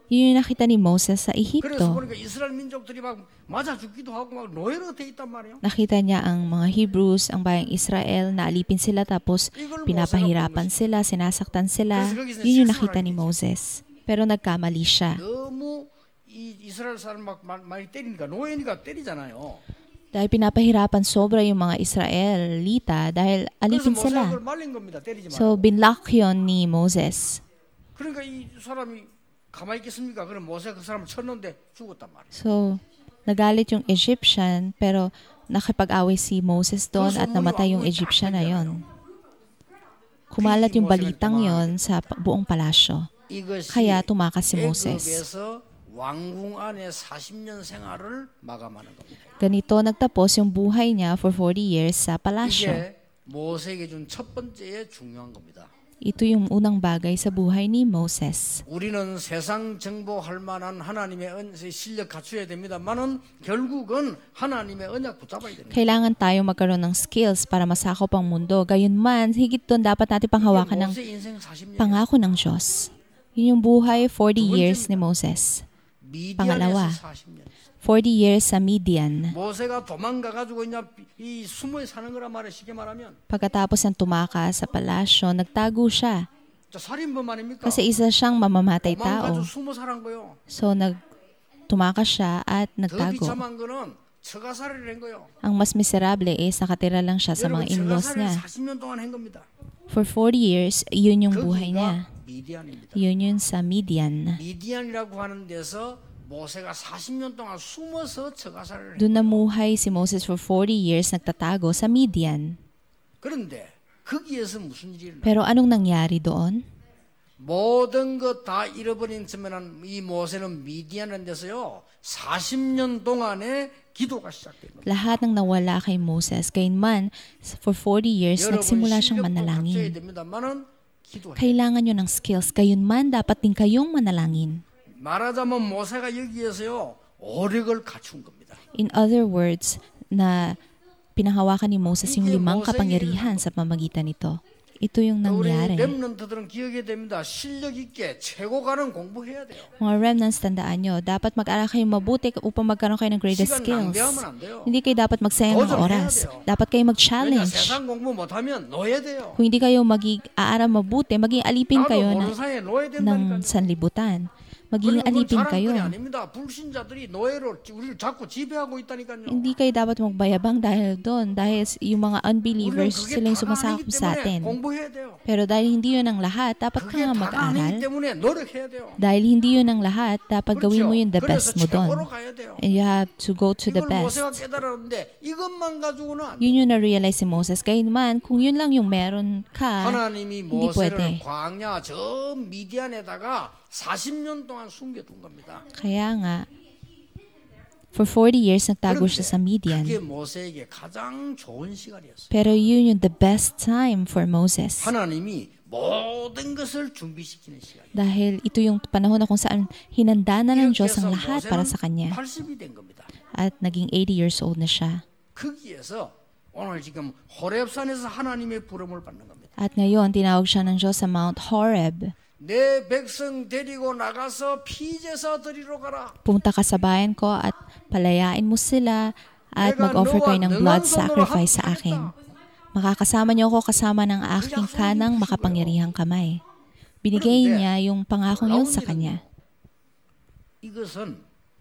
Yun yung nakita ni Moses sa 그래서 Ehipto. 보니까 이스라엘 민족들이 막 맞아 죽기도 하고 막 노예로 돼 있단 말이에요. Nakita niya ang mga Hebrews, ang bayang Israel, naalipin sila tapos pinapahirapan sila, sinasaktan sila. Yun yung nakita ni Moses. Pero nagkamali siya. 너무 이 이스라엘 사람 막 많이 때리니까 노예니까 때리잖아요. Dahil pinapahirapan sobra yung mga Israelita dahil 그래서 alipin 모세가 sila. 그걸 말린 겁니다. 때리지 마. So, binlock yun ni Moses. 그러니까 이 사람이 가만히 있겠습니까? 그럼 모세가 그 사람을 쳤는데 죽었단 말이에요. So, nagalit yung Egyptian pero nakipag-away si Moses doon at namatay yung Egyptian na yon. Kumalat yung balitang yon sa buong palasyo. Kaya tumakas si Moses. 애굽에서 왕궁 안에 사십 년 생활을 마감하는 겁니다. Ganito nagtapos yung buhay niya for forty years sa palasyo. 이게 모세에게 준 첫 번째 중요한 겁니다. Ito yung unang bagay sa buhay ni Moses. 우리는 세상 정복할 만한 하나님의 은, 실력 갖춰야 됩니다만은 결국은 하나님의 언약 붙잡아야 됩니다. Kailangan tayo magkaroon ng skills para masakop ang mundo. Gayunman, higit doon dapat natin panghawakan ng 모세 인생 사십 년. pangako ng Diyos. Yun yung buhay forty years ni Moses. Pangalawa, 미디안에서 사십 년. forty years sa Midian. 모세가 도망가 가지고 이제 이 숨어 사는 거란 말이에요. 쉽게 말하면. Pagkatapos ng tumakas sa palasyo, nagtago siya. 자, 살인범 아닙니까? Kasi isa siyang mamamatay tao. 도망가서 숨어 사는 거요. So, nag tumakas siya at 더 nagtago. 비참한 거는 처가살이를 한 거요. Ang mas miserable is nakatira lang siya sa mga 여러분 in-laws 처가살이를 niya. 사십 년 동안 한 겁니다. For forty years, yun yung buhay niya. 거기가 미디안입니다. Yun yun sa Midian. 미디안이라고 하는 데서 모세가 사십 년 동안 숨어서 처가살을 Doon 했어요. namuhay si Moses for forty years nagtatago sa Midian. 그런데 거기에서 무슨 일이 일어나? Pero anong nangyari doon? 모든 것 다 잃어버린 쯤에는 이 모세는 미디안인 데서요 사십 년 동안에 기도가 시작된 겁니다. Lahat ng nawala kay Moses. Gayunman, for forty years, nagsimula siyang 갖춰야 manalangin. 됩니다만은 기도해. Kailangan nyo ng skills. Gayunman, dapat din kayong manalangin. 말하자면 모세가 여기에서요 오력을 갖춘 겁니다. In other words, na pinahawakan ni Moses yung limang kapangyarihan sa pamamagitan nito. Ito yung 우리 nangyari. 렘넌트들은 기억해야 됩니다. 실력 있게 최고 가는 공부해야 돼요. Mga remnants, tandaan nyo, dapat mag-aral kayo mabuti upang magkaroon kayo ng greatest 시간 skills. 낭비하면 안 돼요. Hindi kayo dapat magsayang ng 도전해야 oras. 돼요. Dapat kayo 그러니까 mag-challenge. 세상 공부 못하면 놓아야 돼요. Kung hindi kayo mag-aaral mabuti, maging alipin 나도 kayo 모르는 na, 사이에 놓아야 ng 된다니까요. sanlibutan. Maging 그건 alipin 자랑거리 kayo. 아닙니다. 불신자들이 노예로 우리를 자꾸 지배하고 있다니까요. Hindi kayo dapat magbayabang dahil doon. Dahil yung mga 우리는 unbelievers, 그게 sila yung 다가 아니기 sumasakop sa 때문에 atin. 공부해야 돼요. Pero dahil hindi yun ang lahat, dapat ka 그게 nga 다가 mag-aral. 아니기 때문에 노력해야 돼요. Dahil hindi yun ang lahat, dapat gawin mo yung the 그래서 best mo doon. 최고로 가야 돼요. And you have to go to the 이걸 best. 모세가 깨달았는데 이것만 가지고는 안 돼요. Yun yung na-realize si Moses. Gayunman, kung yun lang yung meron ka, 하나님이 hindi 모세를 pwede. 광야 저 미디안에다가 사십 년 동안 숨겨둔 겁니다. Kaya nga, for forty years nagtago siya sa 그게 Midian. 모세에게 가장 좋은 시간이었어요. Pero yun yung the best time for Moses. 하나님이 모든 것을 준비시키는 시간. Dahil ito yung panahon na kung saan hinanda na ng Diyos ang lahat para sa Kanya. 팔십이 된 겁니다. At naging eighty years old na siya. 거기에서 오늘 지금 호렙산에서 하나님의 부름을 받는 겁니다. At ngayon, tinawag siya ng Diyos sa Mount Horeb. 내 백성 데리고 나가서 피제사 드리러 가라. Pumunta ka sa bayan ko at palayain mo sila at mag-offer kayo ng blood sacrifice sa akin. Makakasama niyo ako kasama ng aking kanang makapangyarihang kamay. Binigay niya yung pangakong yun sa kanya. 이것은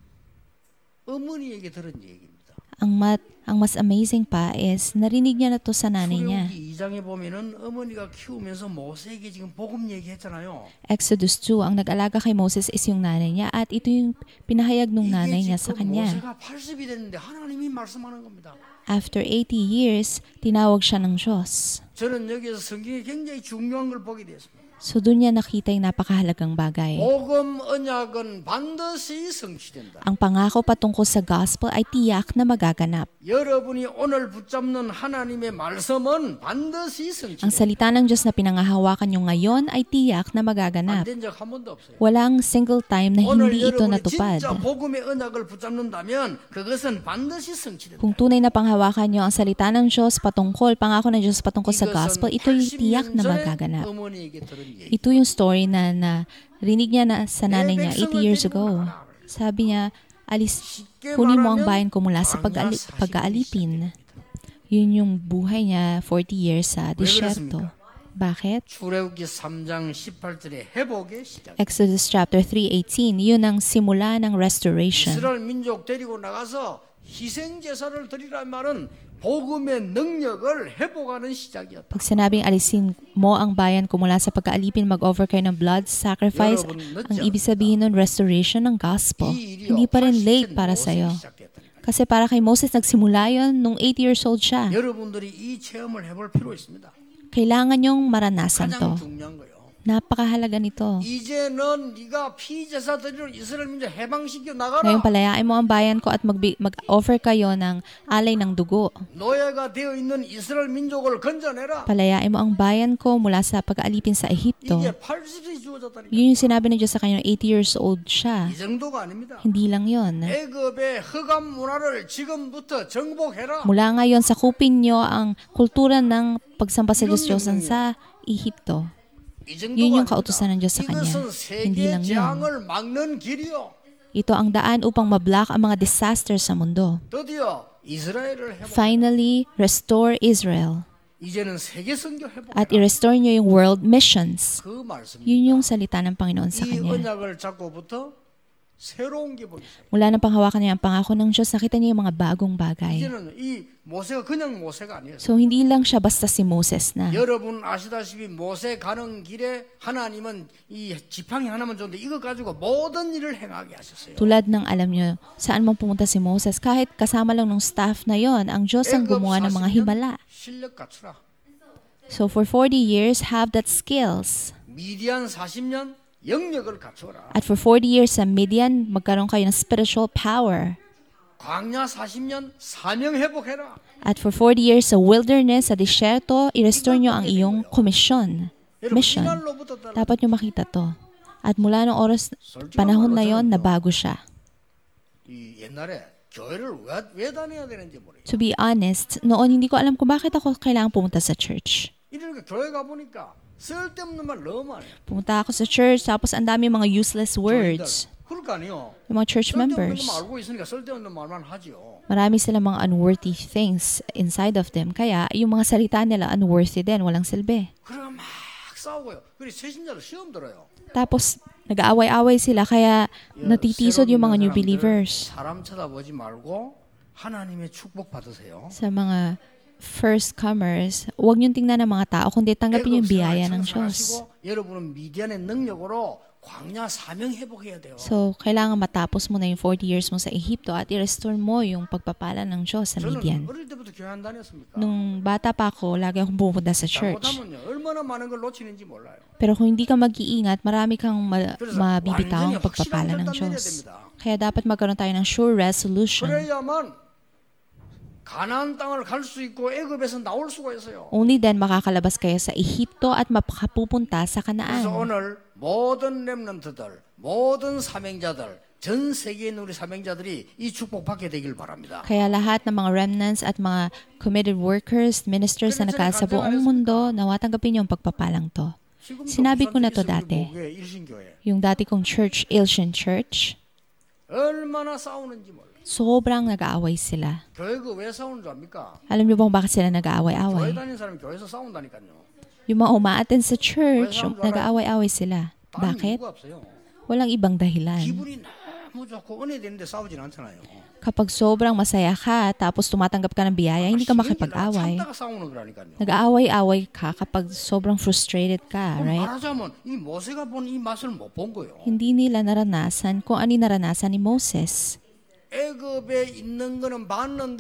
어머니에게 들은 얘기입니다. Ang, mat, ang mas amazing pa is narinig niya na to sa nanay niya. 출애굽기 이 장에 보면은 어머니가 키우면서 모세에게 지금 복음 얘기했잖아요. Exodus two, ang nag-alaga kay Moses is yung nanay niya at ito yung pinahayag ng nanay 이게 niya sa 지금 kanya. 모세가 팔십이 됐는데 하나님이 말씀하는 겁니다. After eighty years, tinawag siya ng Diyos. 저는 여기서 성경에 굉장히 중요한 걸 보게 됐습니다. So doon niya nakita yung napakahalagang bagay. 복음 언약은 반드시 성취된다. Ang pangako patungkol sa gospel ay tiyak na magaganap. 여러분이 오늘 붙잡는 하나님의 말씀은 반드시 Ang 성취된다. salita ng Diyos na pinangahawakan nyo ngayon ay tiyak na magaganap. 안 된 적 한 번도 없어요. Walang single time na 오늘 hindi ito 여러분이 natupad. 진짜 복음의 언약을 붙잡는다면 그것은 반드시 성취된다. Kung tunay na panghawakan nyo ang salita ng Diyos patungkol, pangako ng Diyos patungkol sa gospel, ito'y tiyak na magaganap. 어머니에게 들은 얘기. Ito yung story na, na rinig niya na sa nanay niya eighty years ago. Sabi niya, alis, kunin mo ang bayan ko mula sa pag-ali, pag-aalipin. Yun yung buhay niya forty years sa disyerto. Bakit? 출애굽기 삼 장 십팔 절의 회복의 시작. Exodus chapter three eighteen, yun ang simula ng restoration. 이스라엘 민족 데리고 나가서 희생 제사를 드리란 말은 복음의 능력을 회복하는 시작이었다. Pag sinabing alisin mo ang bayan ko mula sa pagkaalipin, mag-offer kayo ng blood sacrifice, ang ibig sabihin nun restoration ng gospel. Hindi pa rin late para sa'yo. Kasi para kay Moses, nagsimula yun nung eight years old siya. 여러분들이 이 체험을 해볼 필요 있습니다. Kailangan yung maranasan to. 가장 중요한 거예요. Napakahalaga nito. 이제는 네가 피제사 드리는 이스라엘 민족 해방시켜 나가라. Ngayon palayain mo ang bayan ko at magbi- mag-offer kayo ng alay ng dugo. 노예가 되어 있는 이스라엘 민족을 건져내라. Palayain mo ang bayan ko mula sa pag-aalipin sa Ehipto. 이게 팔십 세 주어졌다니까. Yun yung sinabi ng Diyos sa kanya, eighty years old siya. 이 정도가 아닙니다. Hindi lang yun. 애굽의 흑암 문화를 지금부터 정복해라. Mula ngayon, sakupin nyo ang kultura ng pagsamba sa Diyos Diyosan sa Ehipto. 이 정도가 Yun yung 아닙니다. kautusan ng Diyos sa kanya. 이것은 Hindi 세계 lang yun. 재앙을 막는 길이요. Ito ang daan upang mablock ang mga disasters sa mundo. 드디어 이스라엘을 회복. Finally, restore Israel. 이제는 세계 선교 회복. At i-restore nyo yung world missions. 그 말씀. Yun yung salita ng Panginoon sa 이 kanya. 언약을 잡고부터 새로운 게 보이죠. Mula nang panghawakan niya ang pangako ng Diyos, nakita niya yung mga bagong bagay. 이제는 이 모세가 그냥 모세가 아니에요. So, hindi lang siya basta si Moses na. 여러분 아시다시피 모세 가는 길에 하나님은 이 지팡이 하나만 줬는데 이거 가지고 모든 일을 행하게 하셨어요. Tulad ng alam nyo, saan man pumunta si Moses, kahit kasama lang ng staff na yon, ang Diyos ang gumawa ng mga himala. 실력 갖추라. So, for forty years, have that skills. 미디안 사십 년 영역을 갖추어라. At for forty years sa Midian, magkaroon kayo ng spiritual power. 광야 사십 년 사명 회복해라. At for forty years sa wilderness, sa disyerto, i-restore nyo ang iyong komisyon. 여러분 Mission. 이날로부터 따라 Dapat nyo makita to. At mula ng oras, panahon na yon, nabago siya. 이 옛날에 교회를 왜, 왜 다녀야 되는지 모르겠어요. To be honest, noon hindi ko alam kung bakit ako kailangan pumunta sa church. 이러니까 교회 가 보니까 쓸데없는 말 너무 많아요. Pumunta ako sa church, tapos ang dami mga useless words. 그럴 거 아니에요. Yung mga church 쓸데없는 members. 것만 알고 있으니까 쓸데없는 말만 하지요. Marami silang mga unworthy things inside of them. Kaya yung mga salita nila unworthy din, walang silbi. 그러면 막 싸우고요. 그리 세신자들 시험 들어요. Tapos nag-aaway-away sila kaya natitisod yung mga new believers. 사람 쳐다보지 말고 하나님의 축복 받으세요. Sa mga first comers, huwag niyong tingnan ng mga tao, kundi tanggapin yung biyaya ng Diyos. 여러분은 미디안의 능력으로 광야 사명 회복해야 돼요. So, kailangan matapos mo na yung forty years mo sa Ehipto at i-restore mo yung pagpapala ng Diyos sa Midian. 저는 어릴 때부터 교회 안 다녔습니까? Nung bata pa ako, lagi akong pupunta sa church. 잘못하면요 얼마나 많은 걸 놓치는지 몰라요. Pero kung hindi ka mag-iingat, marami kang ma- 그래서 mabibitaw 완전히 ang pagpapala 확실한 ng 결단 내려야 Diyos. 됩니다. Kaya dapat magkaroon tayo ng sure resolution. 그래야만 가나안 땅을 갈 수 있고 애굽에서 나올 수가 있어요. Only then makakalabas kayo sa Ehipto at makapupunta sa 그래서 Kanaan. 오늘 모든 렘넌트들, 모든 사명자들, 전 세계에 있는 우리 사명자들이 이 축복 받게 되길 바랍니다. Kaya lahat ng mga remnants at mga committed workers, ministers na naka sa buong mundo, nawa tanggapin yung pagpapalang to. 지금도 Sinabi ko na to 부산 dati. 목교회, 일신교회 Yung dati kong church, Ilshan Church, 얼마나 싸우는지 몰라요. sobrang nag-aaway sila. 교회가 왜 싸우는 줄 압니까? Alam niyo ba kung bakit sila 교회 nag-aaway-away? 다니는 사람이 교회에서 싸운다니까요. Yung mga umaattend sa church, nag-aaway-away sila. 다른 Bakit? 이유가 없어요. Walang ibang dahilan. 기분이 너무 좋고 은혜 되는데 싸우진 않잖아요. Kapag sobrang masaya ka, tapos tumatanggap ka ng biyaya, hindi ka makipag-away. 참다가 싸우는 거라니까요. Nag-aaway-away ka kapag sobrang frustrated ka, 그럼 right? 말하자면 이 모세가 본 이 맛을 못 본 거예요. Hindi nila naranasan kung ano yung naranasan ni Moses. 애굽에 있는 거는 봤는데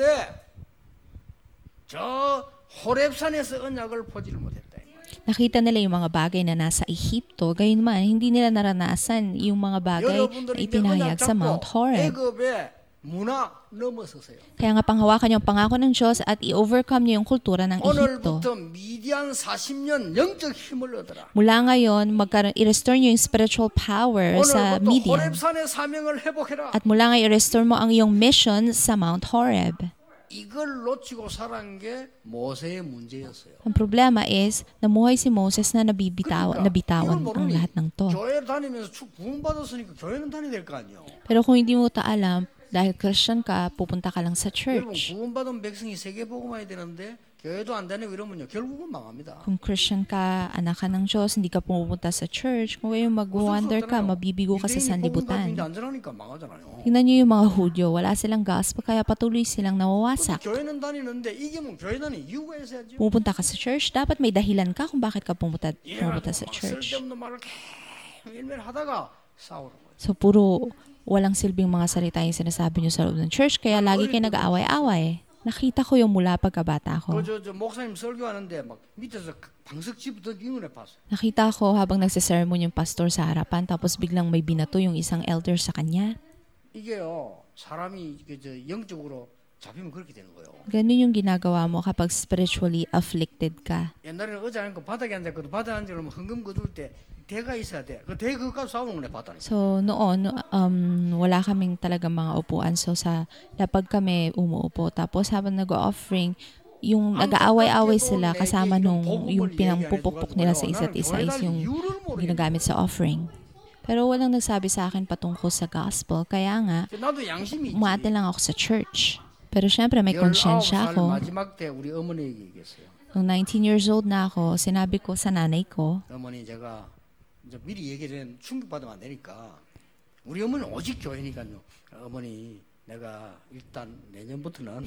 저 호렙산에서 언약을 보지를 못했다. Nakita nila yung mga bagay na nasa Ehipto, gayon man, hindi nila naranasan yung mga bagay na 여러분들이 ipinahayag sa Mount Horeb. 애굽의 문화 넘어서세요. Kaya nga panghawakan niyo ang pangako ng Diyos at i-overcome niyo yung kultura ng Ehipto. 오늘부터 미디안 사십 년 영적 힘을 얻어라. Mula ngayon, magkaroon, i-restore niyo yung spiritual power sa 오늘부터 Midian. 호렙산의 사명을 회복해라. At mula ngayon, i-restore mo ang iyong mission sa Mount Horeb. 이걸 놓치고 살아간 게 모세의 문제였어요. Ang problema is, namuhay si Moses na nabibitaw, nabitawan 이걸 ang 모르니 lahat ng to. 교회 다니면서 축 구원받았으니까 교회는 다녀야 될 거 아니에요. Pero kung hindi mo ta alam, dahil Christian ka, pupunta ka lang sa 여러분 church. 구원받은 백성이 세계 복음화야 되는데 교회도 안 다니고 이러면요 결국은 망합니다. Kung Christian ka, anak ka ng Diyos, hindi ka pumunta sa church, kung kayo mag-wander ka, mabibigo ka sa sanlibutan. 유대인이 복음 가지고 안전하니까 망하잖아요. Tingnan niyo yung mga Hudyo, wala silang gospel, kaya patuloy silang nawawasak. 교회는 다니는데 이기면 교회 다니 이유가 있어야죠. Pupunta ka sa church, dapat may dahilan ka kung bakit ka pumunta, pumunta 이래가지고 sa 막 church. 쓸데없는 말을 계속 일매를 하다가 싸우는 거예요. So, puro walang silbing mga salita yung sinasabi niyo sa loob ng church, kaya lagi kayo nag-aaway-away. Nakita ko yung mula pagkabata ko. 그저 저 목사님 설교하는데 막 밑에서 방석집부터 인근에 봤어요. Nakita ko habang nagsisermon yung pastor sa harapan, tapos biglang may binato yung isang elder sa kanya. 이게요 사람이 이게 저 영적으로 잡히면 그렇게 되는 거예요. Ganun yung ginagawa mo kapag spiritually afflicted ka. 옛날에는 의자 앉고 바닥에 앉았거든. 바닥에 앉으면 흥금 거둘 때 대가 있어야 돼. 그 대 그거 싸우는 거네 바닥에. So, noon, um, wala kaming talaga mga upuan. So, sa lapag kami umuupo. Tapos, habang nag-offering, yung nag-aaway-away sila kasama nung yung pinampupukpok nila sa isa't isa is yung ginagamit sa offering. Pero walang nagsabi sa akin patungkol sa gospel. Kaya nga, 나도 양심이 있지. umate lang ako sa church. Pero syempre, may konsyensya 열아홉 살 ako. 마지막 때 우리 어머니에게 얘기했어요. Nung nineteen years old na ako, sinabi ko sa nanay ko, 어머니 제가 이제 미리 얘기를 충격받으면 안 되니까 우리 어머니는 오직 교회니까요. 어머니 내가 일단 내년부터는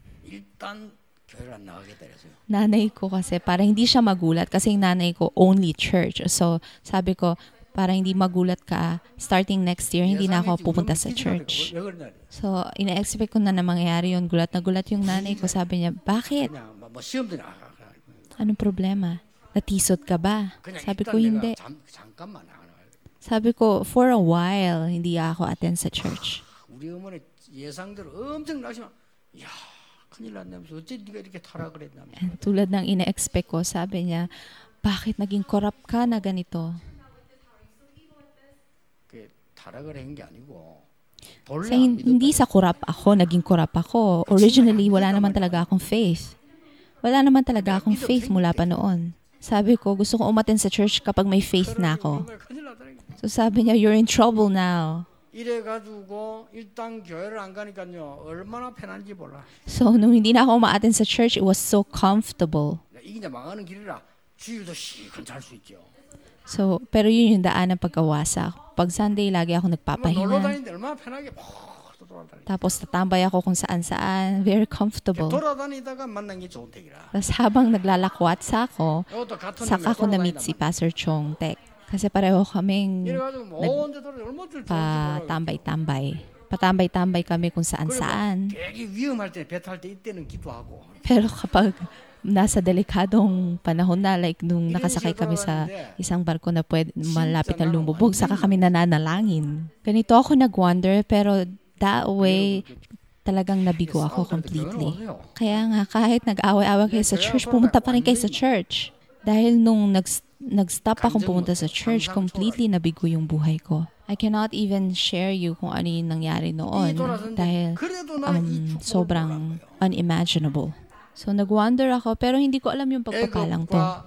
일단 교회를 안 나가겠다 그랬어요. nanay ko kasi para hindi siya magulat kasi yung nanay ko only church. So sabi ko, para hindi magulat ka, starting next year, hindi na ako pupunta sa church. 왜 그러냐? So, ina-expect ko na na mangyayari yun. Gulat na gulat yung nanay ko. Sabi niya, bakit? 그냥 뭐, 뭐 시험도 나. Anong problema? Natisod ka ba? 그냥 Sabi 일단 ko, 내가 hindi. 잠, 잠깐만 나가는 거예요. Sabi ko, for a while, hindi ako attend sa church. 우리 어머니 예상대로 엄청 나시면 야 큰일 났냐면서 어째 네가 이렇게 타락을 했냐면서 And tulad ng ina-expect ko, sabi niya, bakit naging corrupt ka na ganito? 그 타락을 한 게 아니고 Sa hin- hindi sa corrupt ako, naging corrupt ako. Originally, wala naman talaga akong faith. Wala naman talaga akong faith mula pa noon. Sabi ko, gusto ko umattend sa church kapag may faith na ako. 큰일 나더라고요. So sabi niya, you're in trouble now. 이래가지고 일단 교회를 안 가니까요 얼마나 편한지 몰라. So nung hindi na ako ma-attend sa church, it was so comfortable. 이게 이제 망하는 길이라 주일도 시큰 잘 수 있죠. So, pero yun yung daan ng pagkawasak. Pag Sunday, lagi ako 뭐 놀러 nagpapahinga. 다니는데 얼마나 편하게 막 돌아다니. Tapos tatambay ako kung saan-saan. Very comfortable. 돌아다니다가 만난 게 좋은 택이라. Tapos habang naglalakwatsa ako, 이것도 같은 saka ako na-meet si Pastor Chong Tek. Kasi pareho kaming 이래가지고 뭐 언제 돌아 얼마 줄 좋은지 몰라. patambay-tambay. Patambay-tambay kami kung saan-saan. 되게 위험할 때 배 탈 때 이때는 기도하고. Pero kapag nasa delikadong panahon na, like nung nakasakay kami sa isang barko na pwede, malapit na lumubog, saka kami nananalangin. Ganito ako nag-wonder, pero that way, talagang nabigo ako completely. Kaya nga, kahit nag-away-away kayo sa church, pumunta pa rin kayo sa church. Dahil nung nag, nag-stop akong pumunta sa church, completely nabigo yung buhay ko. I cannot even share you kung ano yung nangyari noon dahil um, sobrang unimaginable. So, nag-wonder ako, pero hindi ko alam yung pagpapalang to. 애굽과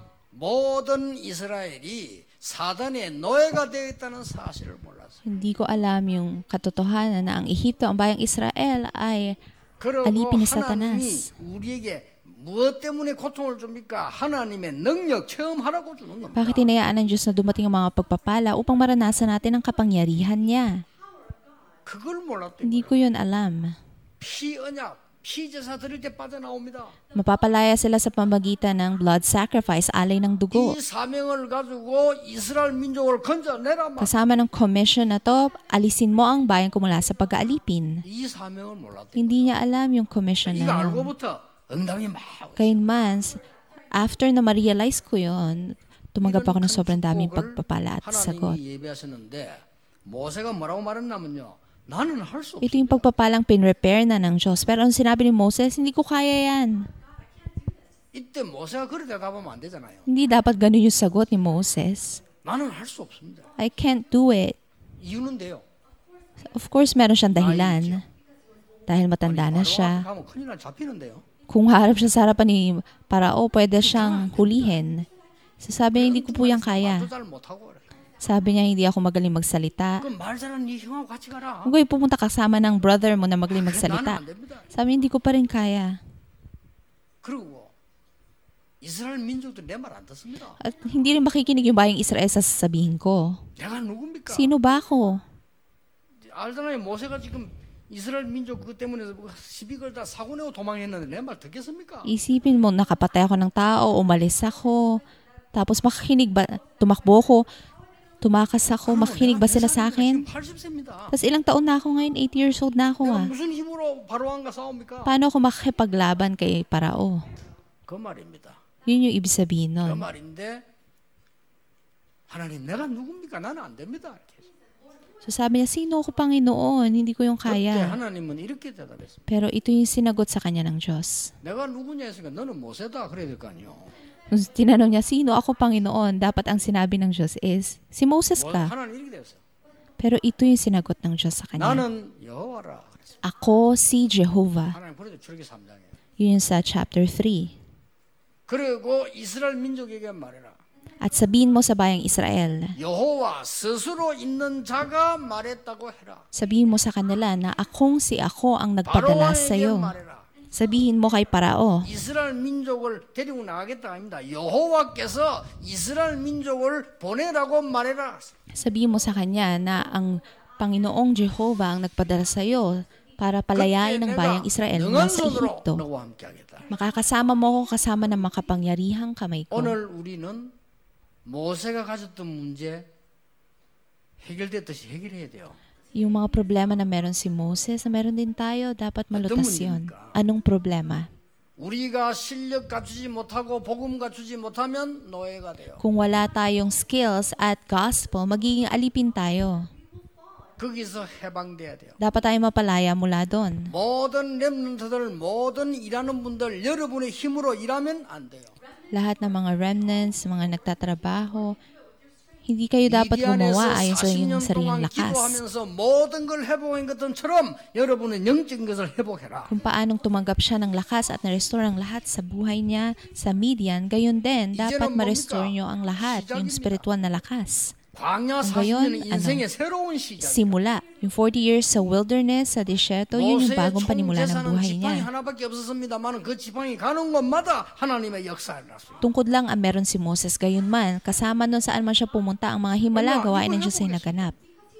모든 이스라엘이 사단의 노예가 되어 있다는 사실을 몰랐어요. Hindi ko alam yung katotohanan na ang Ehipto, ang bayang Israel, ay 그리고 alipin ni 하나님이 Satanas. 우리에게 무엇 때문에 고통을 줍니까? 하나님의 능력 체험하라고 주는 겁니다. Bakit hinayaan ng Diyos na dumating ang mga pagpapala upang maranasan natin ang kapangyarihan niya? 그걸 몰랐던 Hindi 거예요. ko yun alam. 피 언약, 피 제사 드릴 때 빠져나옵니다. Mapapalaya sila sa pamagitan ng blood sacrifice, alay ng dugo. 이 사명을 가지고 이스라엘 민족을 건져내라. Kasama ng commission na to, alisin mo ang bayan ko mula sa pag-aalipin. 이 사명을 몰랐던 Hindi niya alam yung commission 이거 na yun. 알고부터 응답이 막 Kailanman, after na ma-realize ko yun, tumanggap ako ng sobrang daming pagpapala at sagot. 하나님이 예배하셨는데 모세가 뭐라고 말했냐면요. 나는 할 수 없어. Ito yung pagpapalang pinrepare na ng Diyos. Pero ang sinabi ni Moses, hindi ko kaya yan. 이때 모세가 그렇게 대답하면 안 되잖아요. Hindi dapat ganun yung sagot ni Moses. 나는 할 수 없습니다. I can't do it. 이유는 돼요. Of course, meron siyang dahilan. Dahil matanda na siya. 가면 큰일 날 잡히는데요. Kung harap siya sa harapan ni Parao, pwede siyang hulihin. So sabi niya, hindi ko po yan kaya. 말도 잘 못하고 그래. Sabi niya, hindi ako magaling magsalita. 그럼 말 잘하는 네 형하고 같이 가라. Kung kayo pumunta kasama ng brother mo na magaling 나는 magsalita. 안 됩니다. Sabi niya, hindi ko pa rin kaya. 그리고 이스라엘 민족도 내 말 안 듣습니다. At hindi rin makikinig yung bayang Israel sa sasabihin ko. 내가 누굽니까? Sino ba ako? 알잖아요. 모세가 지금 이스라엘 민족 그것 때문에 시비 걸다 사고 내고 도망했는데 내 말 듣겠습니까? Isipin mo, nakapatay ako ng tao, umalis ako. Tapos makikinig ba, tumakbo ako, tumakas ako, makikinig ba sila sa akin? 팔십 세입니다. Tapos ilang taon na ako ngayon, eight years old na ako 내가 ah. 무슨 힘으로 바로왕과 싸웁니까? Paano ako makikipaglaban kay Parao? 그 말입니다. Yun yung ibig sabihin 그 nun. 말인데 하나님 내가 누굽니까? 나는 안 됩니다. 이렇게. So sabi niya, sino ako Panginoon? Hindi ko yung 그때 kaya. 하나님은 이렇게 대답했습니다. Pero ito yung sinagot sa kanya ng Diyos. 내가 누구냐 했으니까 너는 모세다 그래야 될 거 아니요. Nung tinanong niya, sino ako Panginoon? Dapat ang sinabi ng Diyos is, si Moses 뭐, ka. 하나님 이렇게 됐어요. Pero ito yung sinagot ng Diyos sa kanya. 나는 여호와라 그랬어요. Ako si Jehovah. 하나님 그래도 출애기 삼 장에. Yun yung sa chapter three. 그리고 이스라엘 민족에게 말해라. At sabihin mo sa bayang Israel, 여호와 스스로 있는 자가 말했다고 해라. sabihin mo sa kanila na akong si ako ang nagpadala sa 바로왕에게 iyo. 말해라. Sabihin mo kay Parao, 이스라엘 민족을 데리고 나가겠다 아닙니다. 여호와께서 이스라엘 민족을 보내라고 말해라. sabihin mo sa kanya na ang Panginoong Jehovah ang nagpadala sa iyo para palayain ang bayang Israel mula sa Ehipto. 너와 함께하겠다. Makakasama mo ako kasama ng makapangyarihang kamay ko. 오늘 우리는 모세가 가졌던 문제 해결됐듯이 해결해야 돼요. Yung mga problema na meron si Moses, na meron din tayo, dapat malutas yun. Anong problema? 우리가 실력 갖추지 못하고 복음 갖추지 못하면 노예가 돼요. Kung wala tayong skills at gospel, magiging alipin tayo. 거기서 해방돼야 돼요. Dapat tayo mapalaya mula doon. 모든 렘넌트들, 모든 일하는 분들 여러분의 힘으로 일하면 안 돼요. Lahat ng mga remnants, mga nagtatrabaho, hindi kayo dapat gumawa ayon sa inyong sariling lakas. 기도하면서 모든 걸 회복한 것처럼 여러분은 영적인 것을 회복해라. Kung paanong tumanggap siya ng lakas at na-restore ang lahat sa buhay niya sa Midian, gayon din, dapat ma-restore niyo ang lahat, yung spiritual na lakas. 광야 Kung 사십 gayon, 년은 인생의 새로운 시작. Simula. Yung forty years sa wilderness, sa desierto, yun yung bagong panimula ng buhay 지팡이 niya. 하나밖에 없었습니다만 그 지팡이 가는 곳마다 하나님의 역사를 났어요. Tungkod lang ang meron si Moses, gayon man, kasama nun saan man siya pumunta, ang mga himala, gawain ng Diyos ay naganap.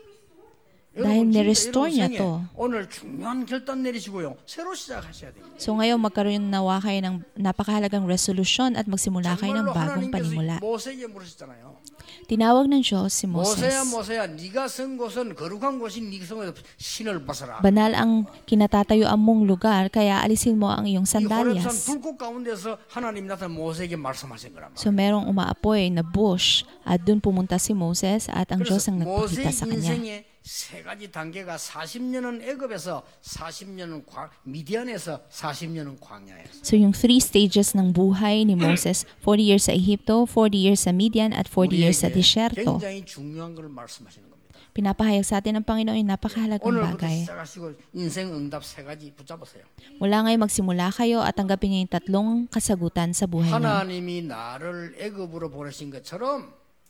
Dahil ni-restore niya to. 오늘 중요한 결단 내리시고요. 새로 시작하셔야 됩니다. So ngayon, magkaroon nawa kayo ng napakahalagang resolusyon at magsimula kayo ng 정말로 bagong 하나님께서 panimula. 모세에게 물으셨잖아요. Tinawag ng Diyos si 모세야 Moses. 모세야 네가 선 곳은 거룩한 곳인 네 성에서 신을 벗어라. Banal ang kinatatayuan mong lugar, kaya alisin mo ang iyong 이 호렙산 sandalyas. 불꽃 가운데서 하나님 나타나 모세에게 말씀하신 거란 말이에요. So merong umaapoy na bush at dun pumunta si Moses at ang Diyos 그래서 ang 모세 nagpakita sa kanya. 인생의 세 가지 단계가 사십 년은 애굽에서 사십 년은 광, 미디안에서 사십 년은 광야에서. So yung three stages ng buhay ni Moses, forty years sa Ehipto, forty years sa Midian, at forty years sa 우리에게 desierto. 굉장히 중요한 걸 말씀하시는 겁니다. Pinapahayag sa atin ng Panginoon yung napakahalagang 오늘부터 bagay. 시작하시고 인생 응답 세 가지 붙잡으세요. Mula ngayon magsimula kayo at tanggapin niyo yung tatlong kasagutan sa buhay niyo. 하나님이 나를 애굽으로 보내신 것처럼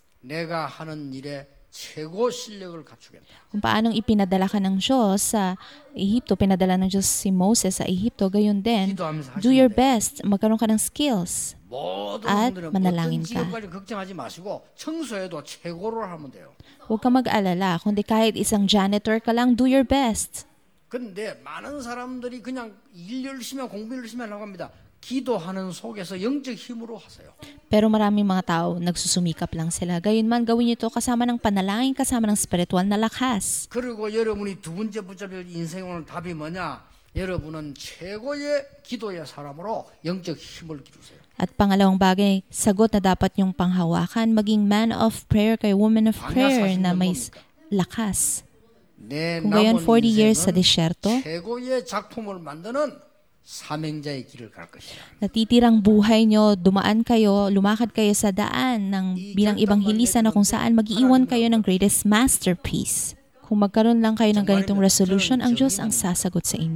내가 하는 일에 최고 실력을 갖추겠다. Kung paanong ipinadala ka ng Diyos sa Ehipto, pinadala ng Diyos si Moses sa Ehipto, gayon din, 기도하면서 do your 하시면 돼요. best, magkaroon ka ng skills. 모든 at 분들은 manalangin 어떤 ka. 직업까지 걱정하지 마시고 청소해도 최고로 하면 돼요. Huwag ka mag-alala, kundi kahit isang janitor ka lang, do your best. 근데 많은 사람들이 그냥 일 열심히 하고 공부 열심히 하려고 합니다. 기도하는 속에서 영적 힘으로 하세요. Pero maraming mga tao, nagsusumikap lang sila. Gayunman, gawin niyo ito kasama ng panalangin, kasama ng spiritual na lakas. 그리고 여러분이 두 번째 붙잡을 인생 오늘 답이 뭐냐? 여러분은 최고의 기도의 사람으로 영적 힘을 기르세요. At pangalawang bagay, sagot na dapat yung panghawakan, maging man of prayer kay woman of prayer na may lakas. 내 Kung gayon, 남은 forty years sa 인생은 desierto, 최고의 작품을 만드는 사명자의 길을 갈 것이야. natitirang buhay nyo, dumaan kayo, lumakad kayo sa daan ng bilang ibanghilista na kung saan mag-iwan kayo ng greatest masterpiece. Kung magkaroon lang kayo ng ganitong resolution, ang Diyos ang sasagot sa inyo.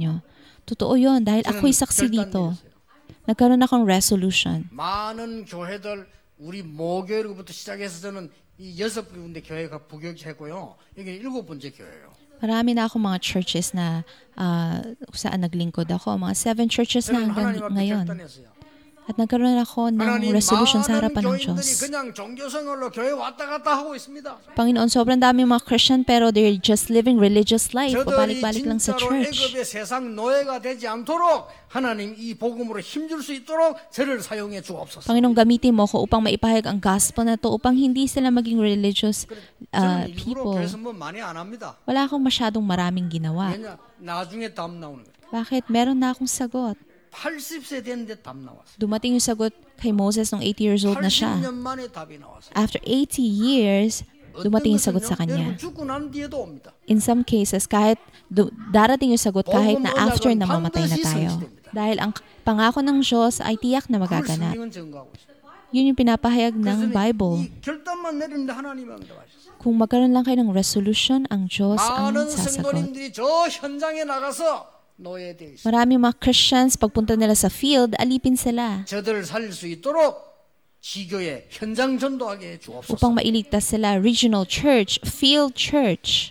Totoo yun dahil 저는 ako'y saksi 결단 dito. 내렸어요. Nagkaroon akong resolution. 많은 교회들 우리 모교회로부터 시작해서 저는 이 여섯 군데 교회가 부교육했고요. 여기 일곱 번째 교회예요. Marami na akong mga churches na uh, saan naglingkod ako. Mga seven churches na 저는 hanggang 하나님 앞에 ngayon. 결단했어요. At nagkaroon ako ng 하나님 resolution sa 많은 harapan ng 교인들이 Diyos. 그냥 종교생활로 교회 왔다 갔다 하고 있습니다. Panginoon, sobrang dami mga Christian pero they're just living religious life. 저들이 Pabalik-balik lang sa 진짜로 church. 애굽의 세상 노예가 되지 않도록 하나님 이 복음으로 힘줄 수 있도록 저를 사용해 주옵소서. Panginoon, gamitin mo ko upang maipahayag ang gospel na to upang hindi sila maging religious uh, 저는 일부러 people. 교회에서 뭐 많이 안 합니다. Wala akong masyadong maraming ginawa. 왜냐 나중에 답 나오는 거예요. Bakit? Meron na akong sagot. 팔십 세 됐는데 답 나왔어요. Dumating yung sagot kay Moses nung eighty years old na 팔십 siya. 년 만에 답이 나왔어요. After eighty years, dumating yung sagot sa kanya. 여러분 죽고 난 뒤에도 옵니다. In some cases, kahit du- darating yung sagot kahit na after na mamatay na tayo. Dahil ang pangako ng Diyos ay tiyak na 그걸 magaganap. 성경은 증거하고 있어요. Yun yung pinapahayag ng 그래서 Bible. 이 결단만 내리는데 하나님이 응답하셨어요. Kung magkaroon lang kayo ng resolution, ang Diyos ang 많은 sasagot. 성도님들이 저 현장에 나가서 노예되어 있어요. Maraming mga Christians, pagpunta nila sa field, alipin sila 저들을 살릴 수 있도록 지교에 현장 전도하게 해 주옵소서. upang mailigtas sila. Regional church, field church.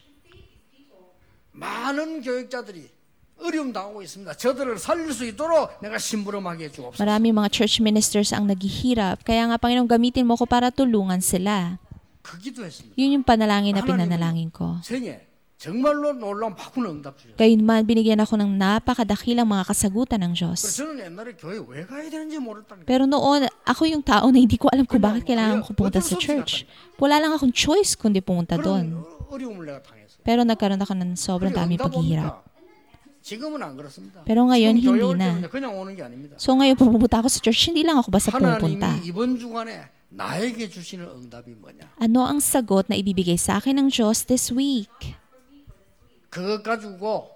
많은 교육자들이 어려움 당하고 있습니다. 저들을 살릴 수 있도록 내가 심부름하게 해 주옵소서. Maraming mga church ministers ang naghihirap. Kaya nga, Panginoon, gamitin mo ko para tulungan sila. 그 기도했습니다. Yun yung panalangin na pinanalangin ko. 생애 정말로 놀라운 바꾸는 응답 주셨어요. Gayunman, binigyan ako ng napakadakilang mga kasagutan ng 그래서 Diyos. 저는 옛날에 교회 왜 가야 되는지 몰랐다는 거예요. Pero noon, ako yung tao na hindi ko alam kung bakit kailangan ko pumunta sa church. Wala lang akong choice kundi pumunta doon. 그런 어려움을 내가 당했어요. Pero nagkaroon ako ng sobrang 그게 daming 응답 paghihirap. 옵니까? 지금은 안 그렇습니다. Pero ngayon, 지금 교회 hindi 올 na. 때는 그냥 오는 게 아닙니다. So ngayon, pumunta ako sa church, hindi lang ako basta pumupunta. 하나님이 이번 주간에 나에게 주시는 응답이 뭐냐? Ano ang sagot na ibibigay sa akin ng Diyos this week? 그것 가지고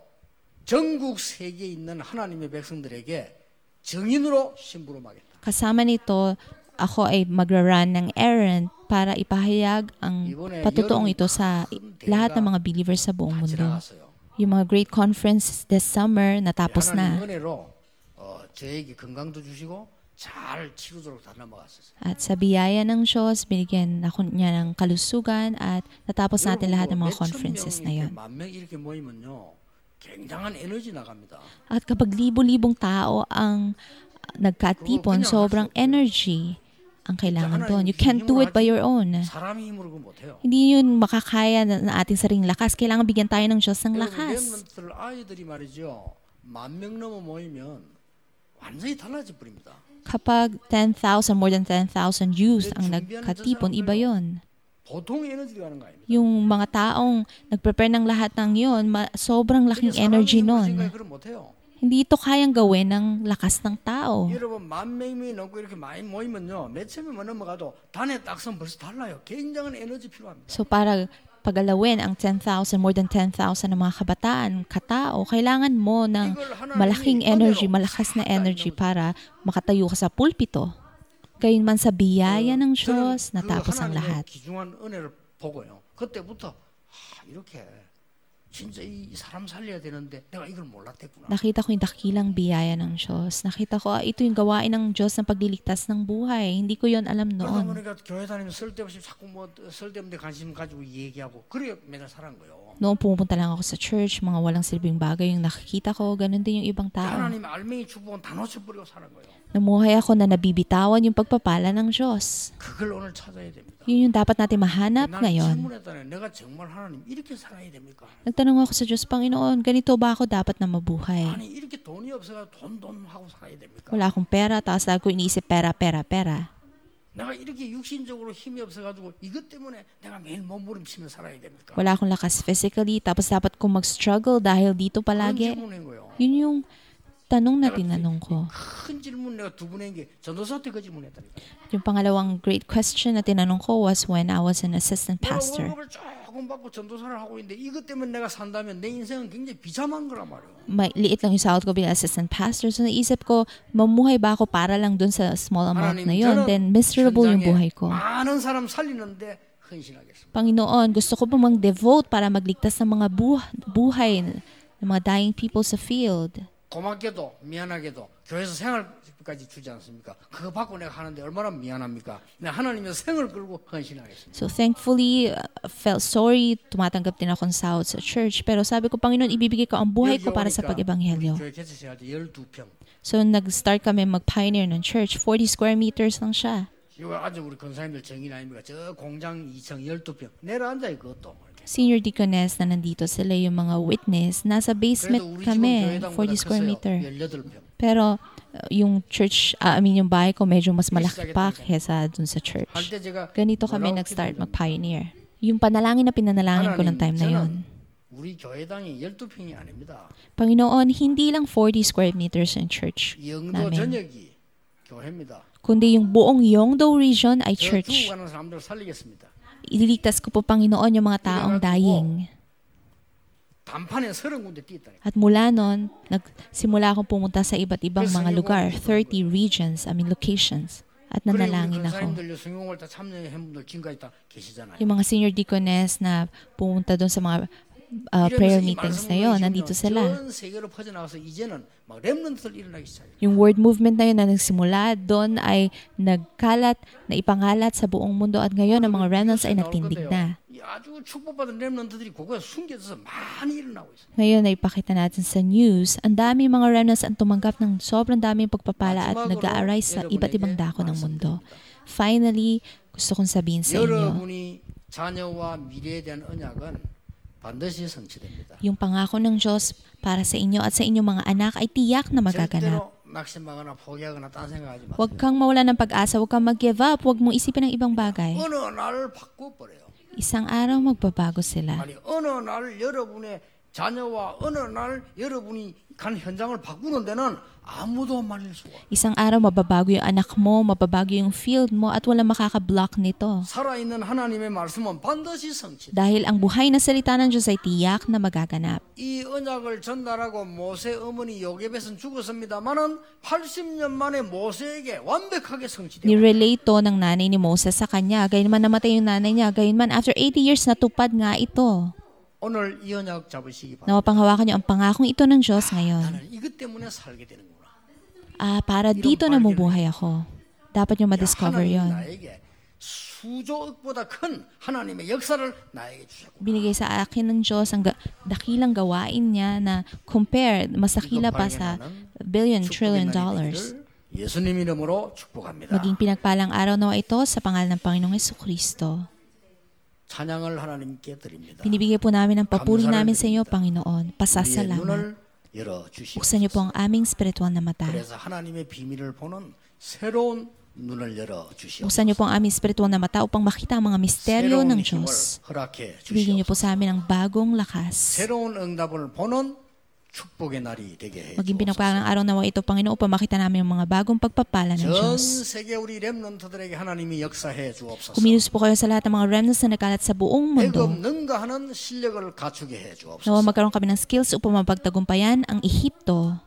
전국 세계에 있는 하나님의 백성들에게 정인으로 심부름하겠다. Kasama nito, ako ay magra-run ng errand para ipahayag ang patutuong ito sa lahat ng mga believers sa buong 다 mundo. 지나갔어요. Yung mga great conference this summer, natapos 하나님 na. 은혜로 어, 저에게 건강도 주시고 잘 치루도록 다 넘어갔어요. At sa biyaya ng Diyos, binigyan ako niya ng kalusugan at natapos natin lahat ng mga conferences na yun. 만명 이렇게 모이면요, 굉장한 에너지 나갑니다. At kapag libo-libong tao ang nagkatipon, sobrang energy ang kailangan doon. You can't do it by your own. 사람의 힘으로 그 못해요. Hindi yun makakaya ng ating sariling lakas. Kailangan bigyan tayo ng Diyos ng lakas. 렘넌트들 아이들이 말이죠, 만 명 넘어 모이면 완전히 달라져 버립니다. Kapag ten thousand, more than ten thousand youth ang nagkatipon, iba yun. 보통 에너지가 가는 거 아닙니다. Yung mga taong nag-prepare ng lahat ng yun, ma- sobrang laking energy nun. 그럼 못해요. Hindi ito kayang gawin ng lakas ng tao. 여러분 만 명이 넘고 이렇게 많이 모이면요, 몇천 명만 넘어가도 단에 딱선 벌써 달라요. 굉장한 에너지 필요합니다. So para pagalawin ang ten thousand, more than ten thousand ng mga kabataan, katao, kailangan mo ng malaking energy, malakas na energy para makatayo ka sa pulpito. Gayunman sa biyaya ng Diyos, natapos ang lahat. 기중한 은혜를 보고요. 그때부터 아, 이렇게 진짜 이 사람 살려야 되는데 내가 이걸 몰랐댔구나. Nakita ko yung dakilang biyaya ng Diyos. Nakita ko, ah, ito yung gawain ng Diyos ng pagliligtas ng buhay. Hindi ko yon alam 그러다 noon. 보니까 교회 다니면 쓸데없이 자꾸 뭐 쓸데없는 데 관심 가지고 얘기하고 그래 맨날 살은 거예요. Noong pumupunta lang ako sa church, mga walang silbing bagay yung nakikita ko, ganun din yung ibang tao. 하나님 알맹이 축복은 다 놓쳐버리고 사는 거예요. Namuhay ako na nabibitawan yung pagpapala ng Diyos. 그걸 오늘 찾아야 됩니다. Yun yung dapat natin mahanap 난 ngayon. 질문했다네. 내가 정말 하나님 이렇게 살아야 됩니까? Nagtanong ako sa Diyos, Panginoon, ganito ba ako dapat na mabuhay? 아니 이렇게 돈이 없어서 돈 돈 하고 살아야 됩니까? Wala akong pera, tapos lagi ko iniisip pera, pera, pera. 내가 이렇게 육신적으로 힘이 없어가지고 이것 때문에 내가 매일 몸부림치며 살아야 됩니까? Wala akong lakas physically, tapos dapat kong mag-struggle dahil dito 그런 palagi. 질문인 거예요. Yun yung tanong na tinanong ko. 큰 질문 내가 두 번 한 게 전도사 때 그 질문했다니까. Yung pangalawang great question na tinanong ko was when I was an assistant 내가 pastor. 월급을 조금 받고 전도사를 하고 있는데 이것 때문에 내가 산다면 내 인생은 굉장히 비참한 거란 말이에요. May liit lang yung sahod ko bilang assistant pastor. So naisip ko, mamuhay ba ako para lang dun sa small amount na yun? Then miserable yung buhay ko. 많은 사람 살리는데 헌신하겠습니다. Panginoon, gusto ko pa mang-devote para magligtas ng mga buh- buhay ng mga dying people sa field. 고맙게도 미안하게도 교회에서 생활까지 주지 않습니까? 그거 받고 내가 하는데 얼마나 미안합니까? 내가 하나님의 생을 끌고 헌신하겠습니다. So thankfully, uh, felt sorry, tumatanggap din akong sahod sa church. Pero sabi ko, Panginoon, ibibigay ko ang buhay ko para sa pag-ebanghelyo. 교회 개최할 때 열두 평. So nag-start kami mag-pioneer ng church. forty square meters lang siya. 이거 아주 우리 권사님들 정인 아닙니까? 저 공장 이 층 열두 평. 내려 앉아 있것도. Senior deaconess na nandito sila yung mga witness. Nasa basement kami, forty square meter. 열여덟 평. Pero uh, yung church, uh, I mean yung bahay ko medyo mas malaki pa kesa dun sa church. 할 때 제가 Ganito kami nag-start mag-pioneer. Yung panalangin na pinanalangin ko ng time na yon. 우리 교회당이 열두 평이 아닙니다. Panginoon, hindi lang forty square meters ang church 영도 namin. 전역이 교회입니다. Kundi yung buong Yeongdo region ay 저 church. 죽어가는 사람들 살리겠습니다. Ililigtas ko po, Panginoon, yung mga taong dying. 단판에 서른 군데 뛰었다니까. At mula nun, nagsimula akong pumunta sa iba't ibang mga lugar, thirty regions, I mean locations. At nanalangin ako. 성경을 다 참여한 분들 지금까지 다 계시잖아요. Yung mga senior deaconess na pumunta doon sa mga uh, prayer meetings na yon, nandito sila. 전 세계로 퍼져나가서 이제는 막 렘넌트들 일어나기 시작해요. Yung word movement na yun na nagsimula, doon ay nagkalat, na ipangalat sa buong mundo at ngayon ang mga remnants ay nagtindig na. 아주 축복받은 렘넌트들이 그거에 숨겨져서 많이 일어나고 있어요. Ngayon ay ipakita natin sa news, ang dami mga remnants ang tumanggap ng sobrang daming pagpapala at nag-aaray sa iba't ibang dako ng mundo. Finally, gusto kong sabihin sa inyo, 여러분이 자녀와 미래에 대한 언약은 반드시 성취됩니다. yung pangako ng Diyos para sa inyo at sa inyong mga anak ay tiyak na magaganap. 절대로 낙심하거나 포기하거나 딴 생각하지 마세요. Huwag kang mawala ng pag-asa, huwag kang mag-give up, huwag mong isipin ang ibang bagay. 어느 날 바꿔버려요. Isang araw magbabago sila. 아니 어느 날 여러분의 자녀와 어느 날 여러분이 간 현장을 바꾸는 데는 아무도 말릴 수가 없어요. Isang araw mababago yung anak mo, mababago yung field mo at walang makaka-block nito. 살아있는 하나님의 말씀은 반드시 성취돼. Dahil ang buhay na salita ng Diyos ay tiyak na magaganap. 이 언약을 전달하고 모세 어머니 요게벳은 죽었습니다만은 팔십 년 만에 모세에게 완벽하게 성취돼요. Nirelate to ng nanay ni Moses sa kanya. Gayunman namatay yung nanay niya. Gayunman after eighty years natupad nga ito. 오늘 이 언약 잡으시기 바랍니다. Napapanghawakan niyo ang pangakong ito ng Diyos ngayon. 나는 이것 때문에 살게 되는구나. Ah, para dito namubuhay ako. Dapat niyo ma-discover 하나님 yon. 나에게 수조억보다 큰 하나님의 역사를 나에게 주셨고. Binigay sa akin ng Diyos ang ga- dakilang gawain niya na compare, mas dakila pa sa billion, trillion dollars. 예수님 이름으로 축복합니다. Maging pinagpalang araw nawa ito sa pangalan ng Panginoong Jesucristo. 찬양을 하나님께 드립니다. Binibigay po namin ang papuri namin sa iyo, Panginoon. 우리의 Pasasalamat. 눈을 열어 주시옵소서. Buksan niyo po ang aming spiritual na mata. 그래서 하나님의 비밀을 보는 새로운 눈을 열어 주시옵소서. Buksan niyo po ang aming spiritual na mata upang makita ang mga misteryo 새로운 ng 힘을 Diyos. 허락해 Bigyan niyo po 주시옵소서. sa amin ang bagong lakas. 새로운 응답을 보는 축복의 날이 되게 해 Maging 주옵소서. pinagpalang araw nawa ito, Panginoon, upang makita namin ang mga bagong pagpapala ng 전 Diyos. 세계 우리 렘넌트들에게 하나님이 역사해 주옵소서. Kumilos po kayo sa lahat ng mga remnants na nagkalat sa buong mundo. 애굽 능가하는 실력을 갖추게 해 Nawa 주옵소서. magkaroon kami ng skills upang mapagtagumpayan ang Ehipto.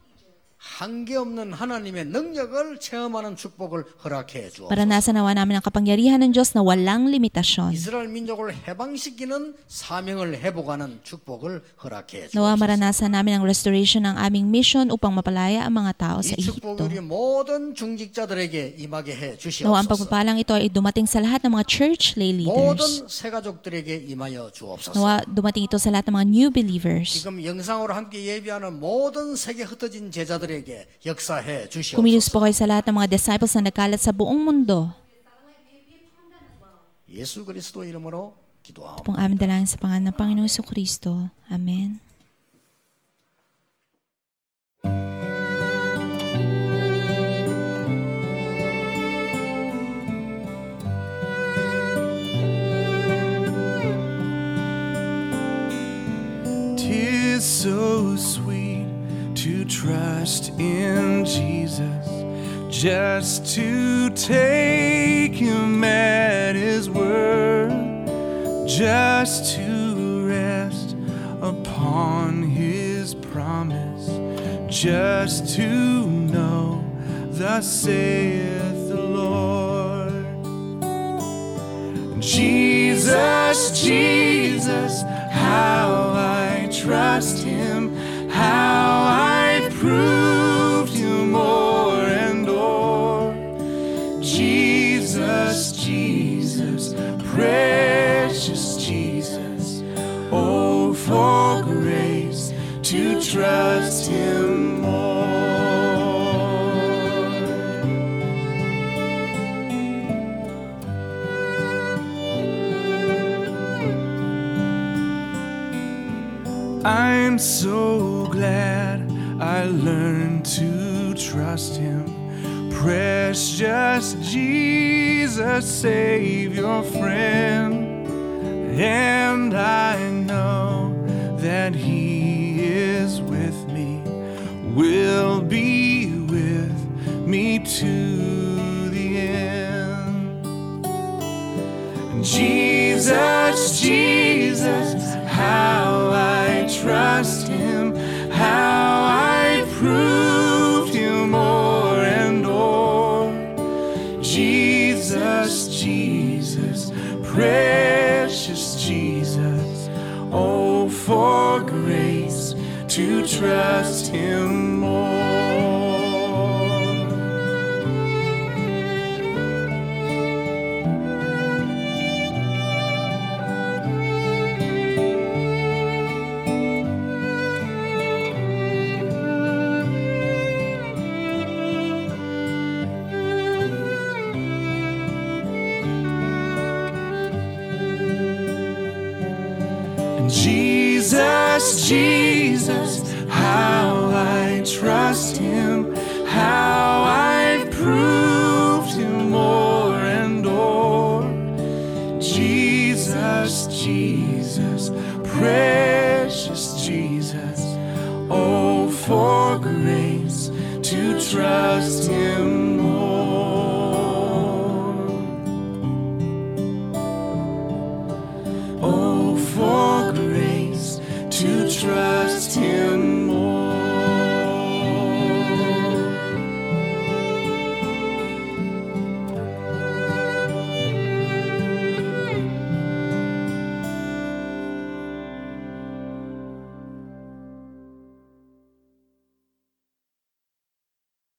한계 없는 하나님의 능력을 체험하는 축복을 허락해 주옵소서. Maranasan nawa namin ang kapangyarihan ng Diyos na walang limitasyon. 이스라엘 민족을 해방시키는 사명을 회복하는 축복을 허락해 Nawa 주옵소서. maranasan namin ang restoration ng aming mission upang mapalaya ang mga tao sa 이 축복이 Ehipto. 우리 모든 중직자들에게 임하게 해 Nawa ang 주시옵소서. pagpapalang ito ay dumating sa lahat ng mga church lay leaders. 모든 새가족들에게 임하여 주옵소서. Nawa dumating ito sa lahat ng mga new believers. 지금 영상으로 함께 예비하는 모든 세계 흩어진 제자들에게 역사해 Kumilos 주시옵소서. po kayo sa lahat ng mga disciples na nagkalat sa buong mundo. 예수 그리스도 이름으로 Ito 기도하옵나이다. pong aming dalangin sa pangalan ng Panginoong Jesucristo. Amen. Tis so sweet to trust in Jesus, just to take him at his word, just to rest upon his promise, just to know thus saith the Lord. Jesus, Jesus, how I trust him, how I proved you more and more. Jesus, Jesus, precious Jesus, oh, for grace to trust Him more. I'm so glad I learned to trust Him. Precious Jesus, Savior, friend. And I know that He is with me, will be with me to the end. Jesus, Jesus, how I trust Him, how I proved Him more and more. Jesus, Jesus, precious Jesus, oh, for grace to trust Him more. Jesus, Jesus, how I trust Him, how I proved Him more and more. Jesus, Jesus, precious Jesus, oh, for grace to trust Him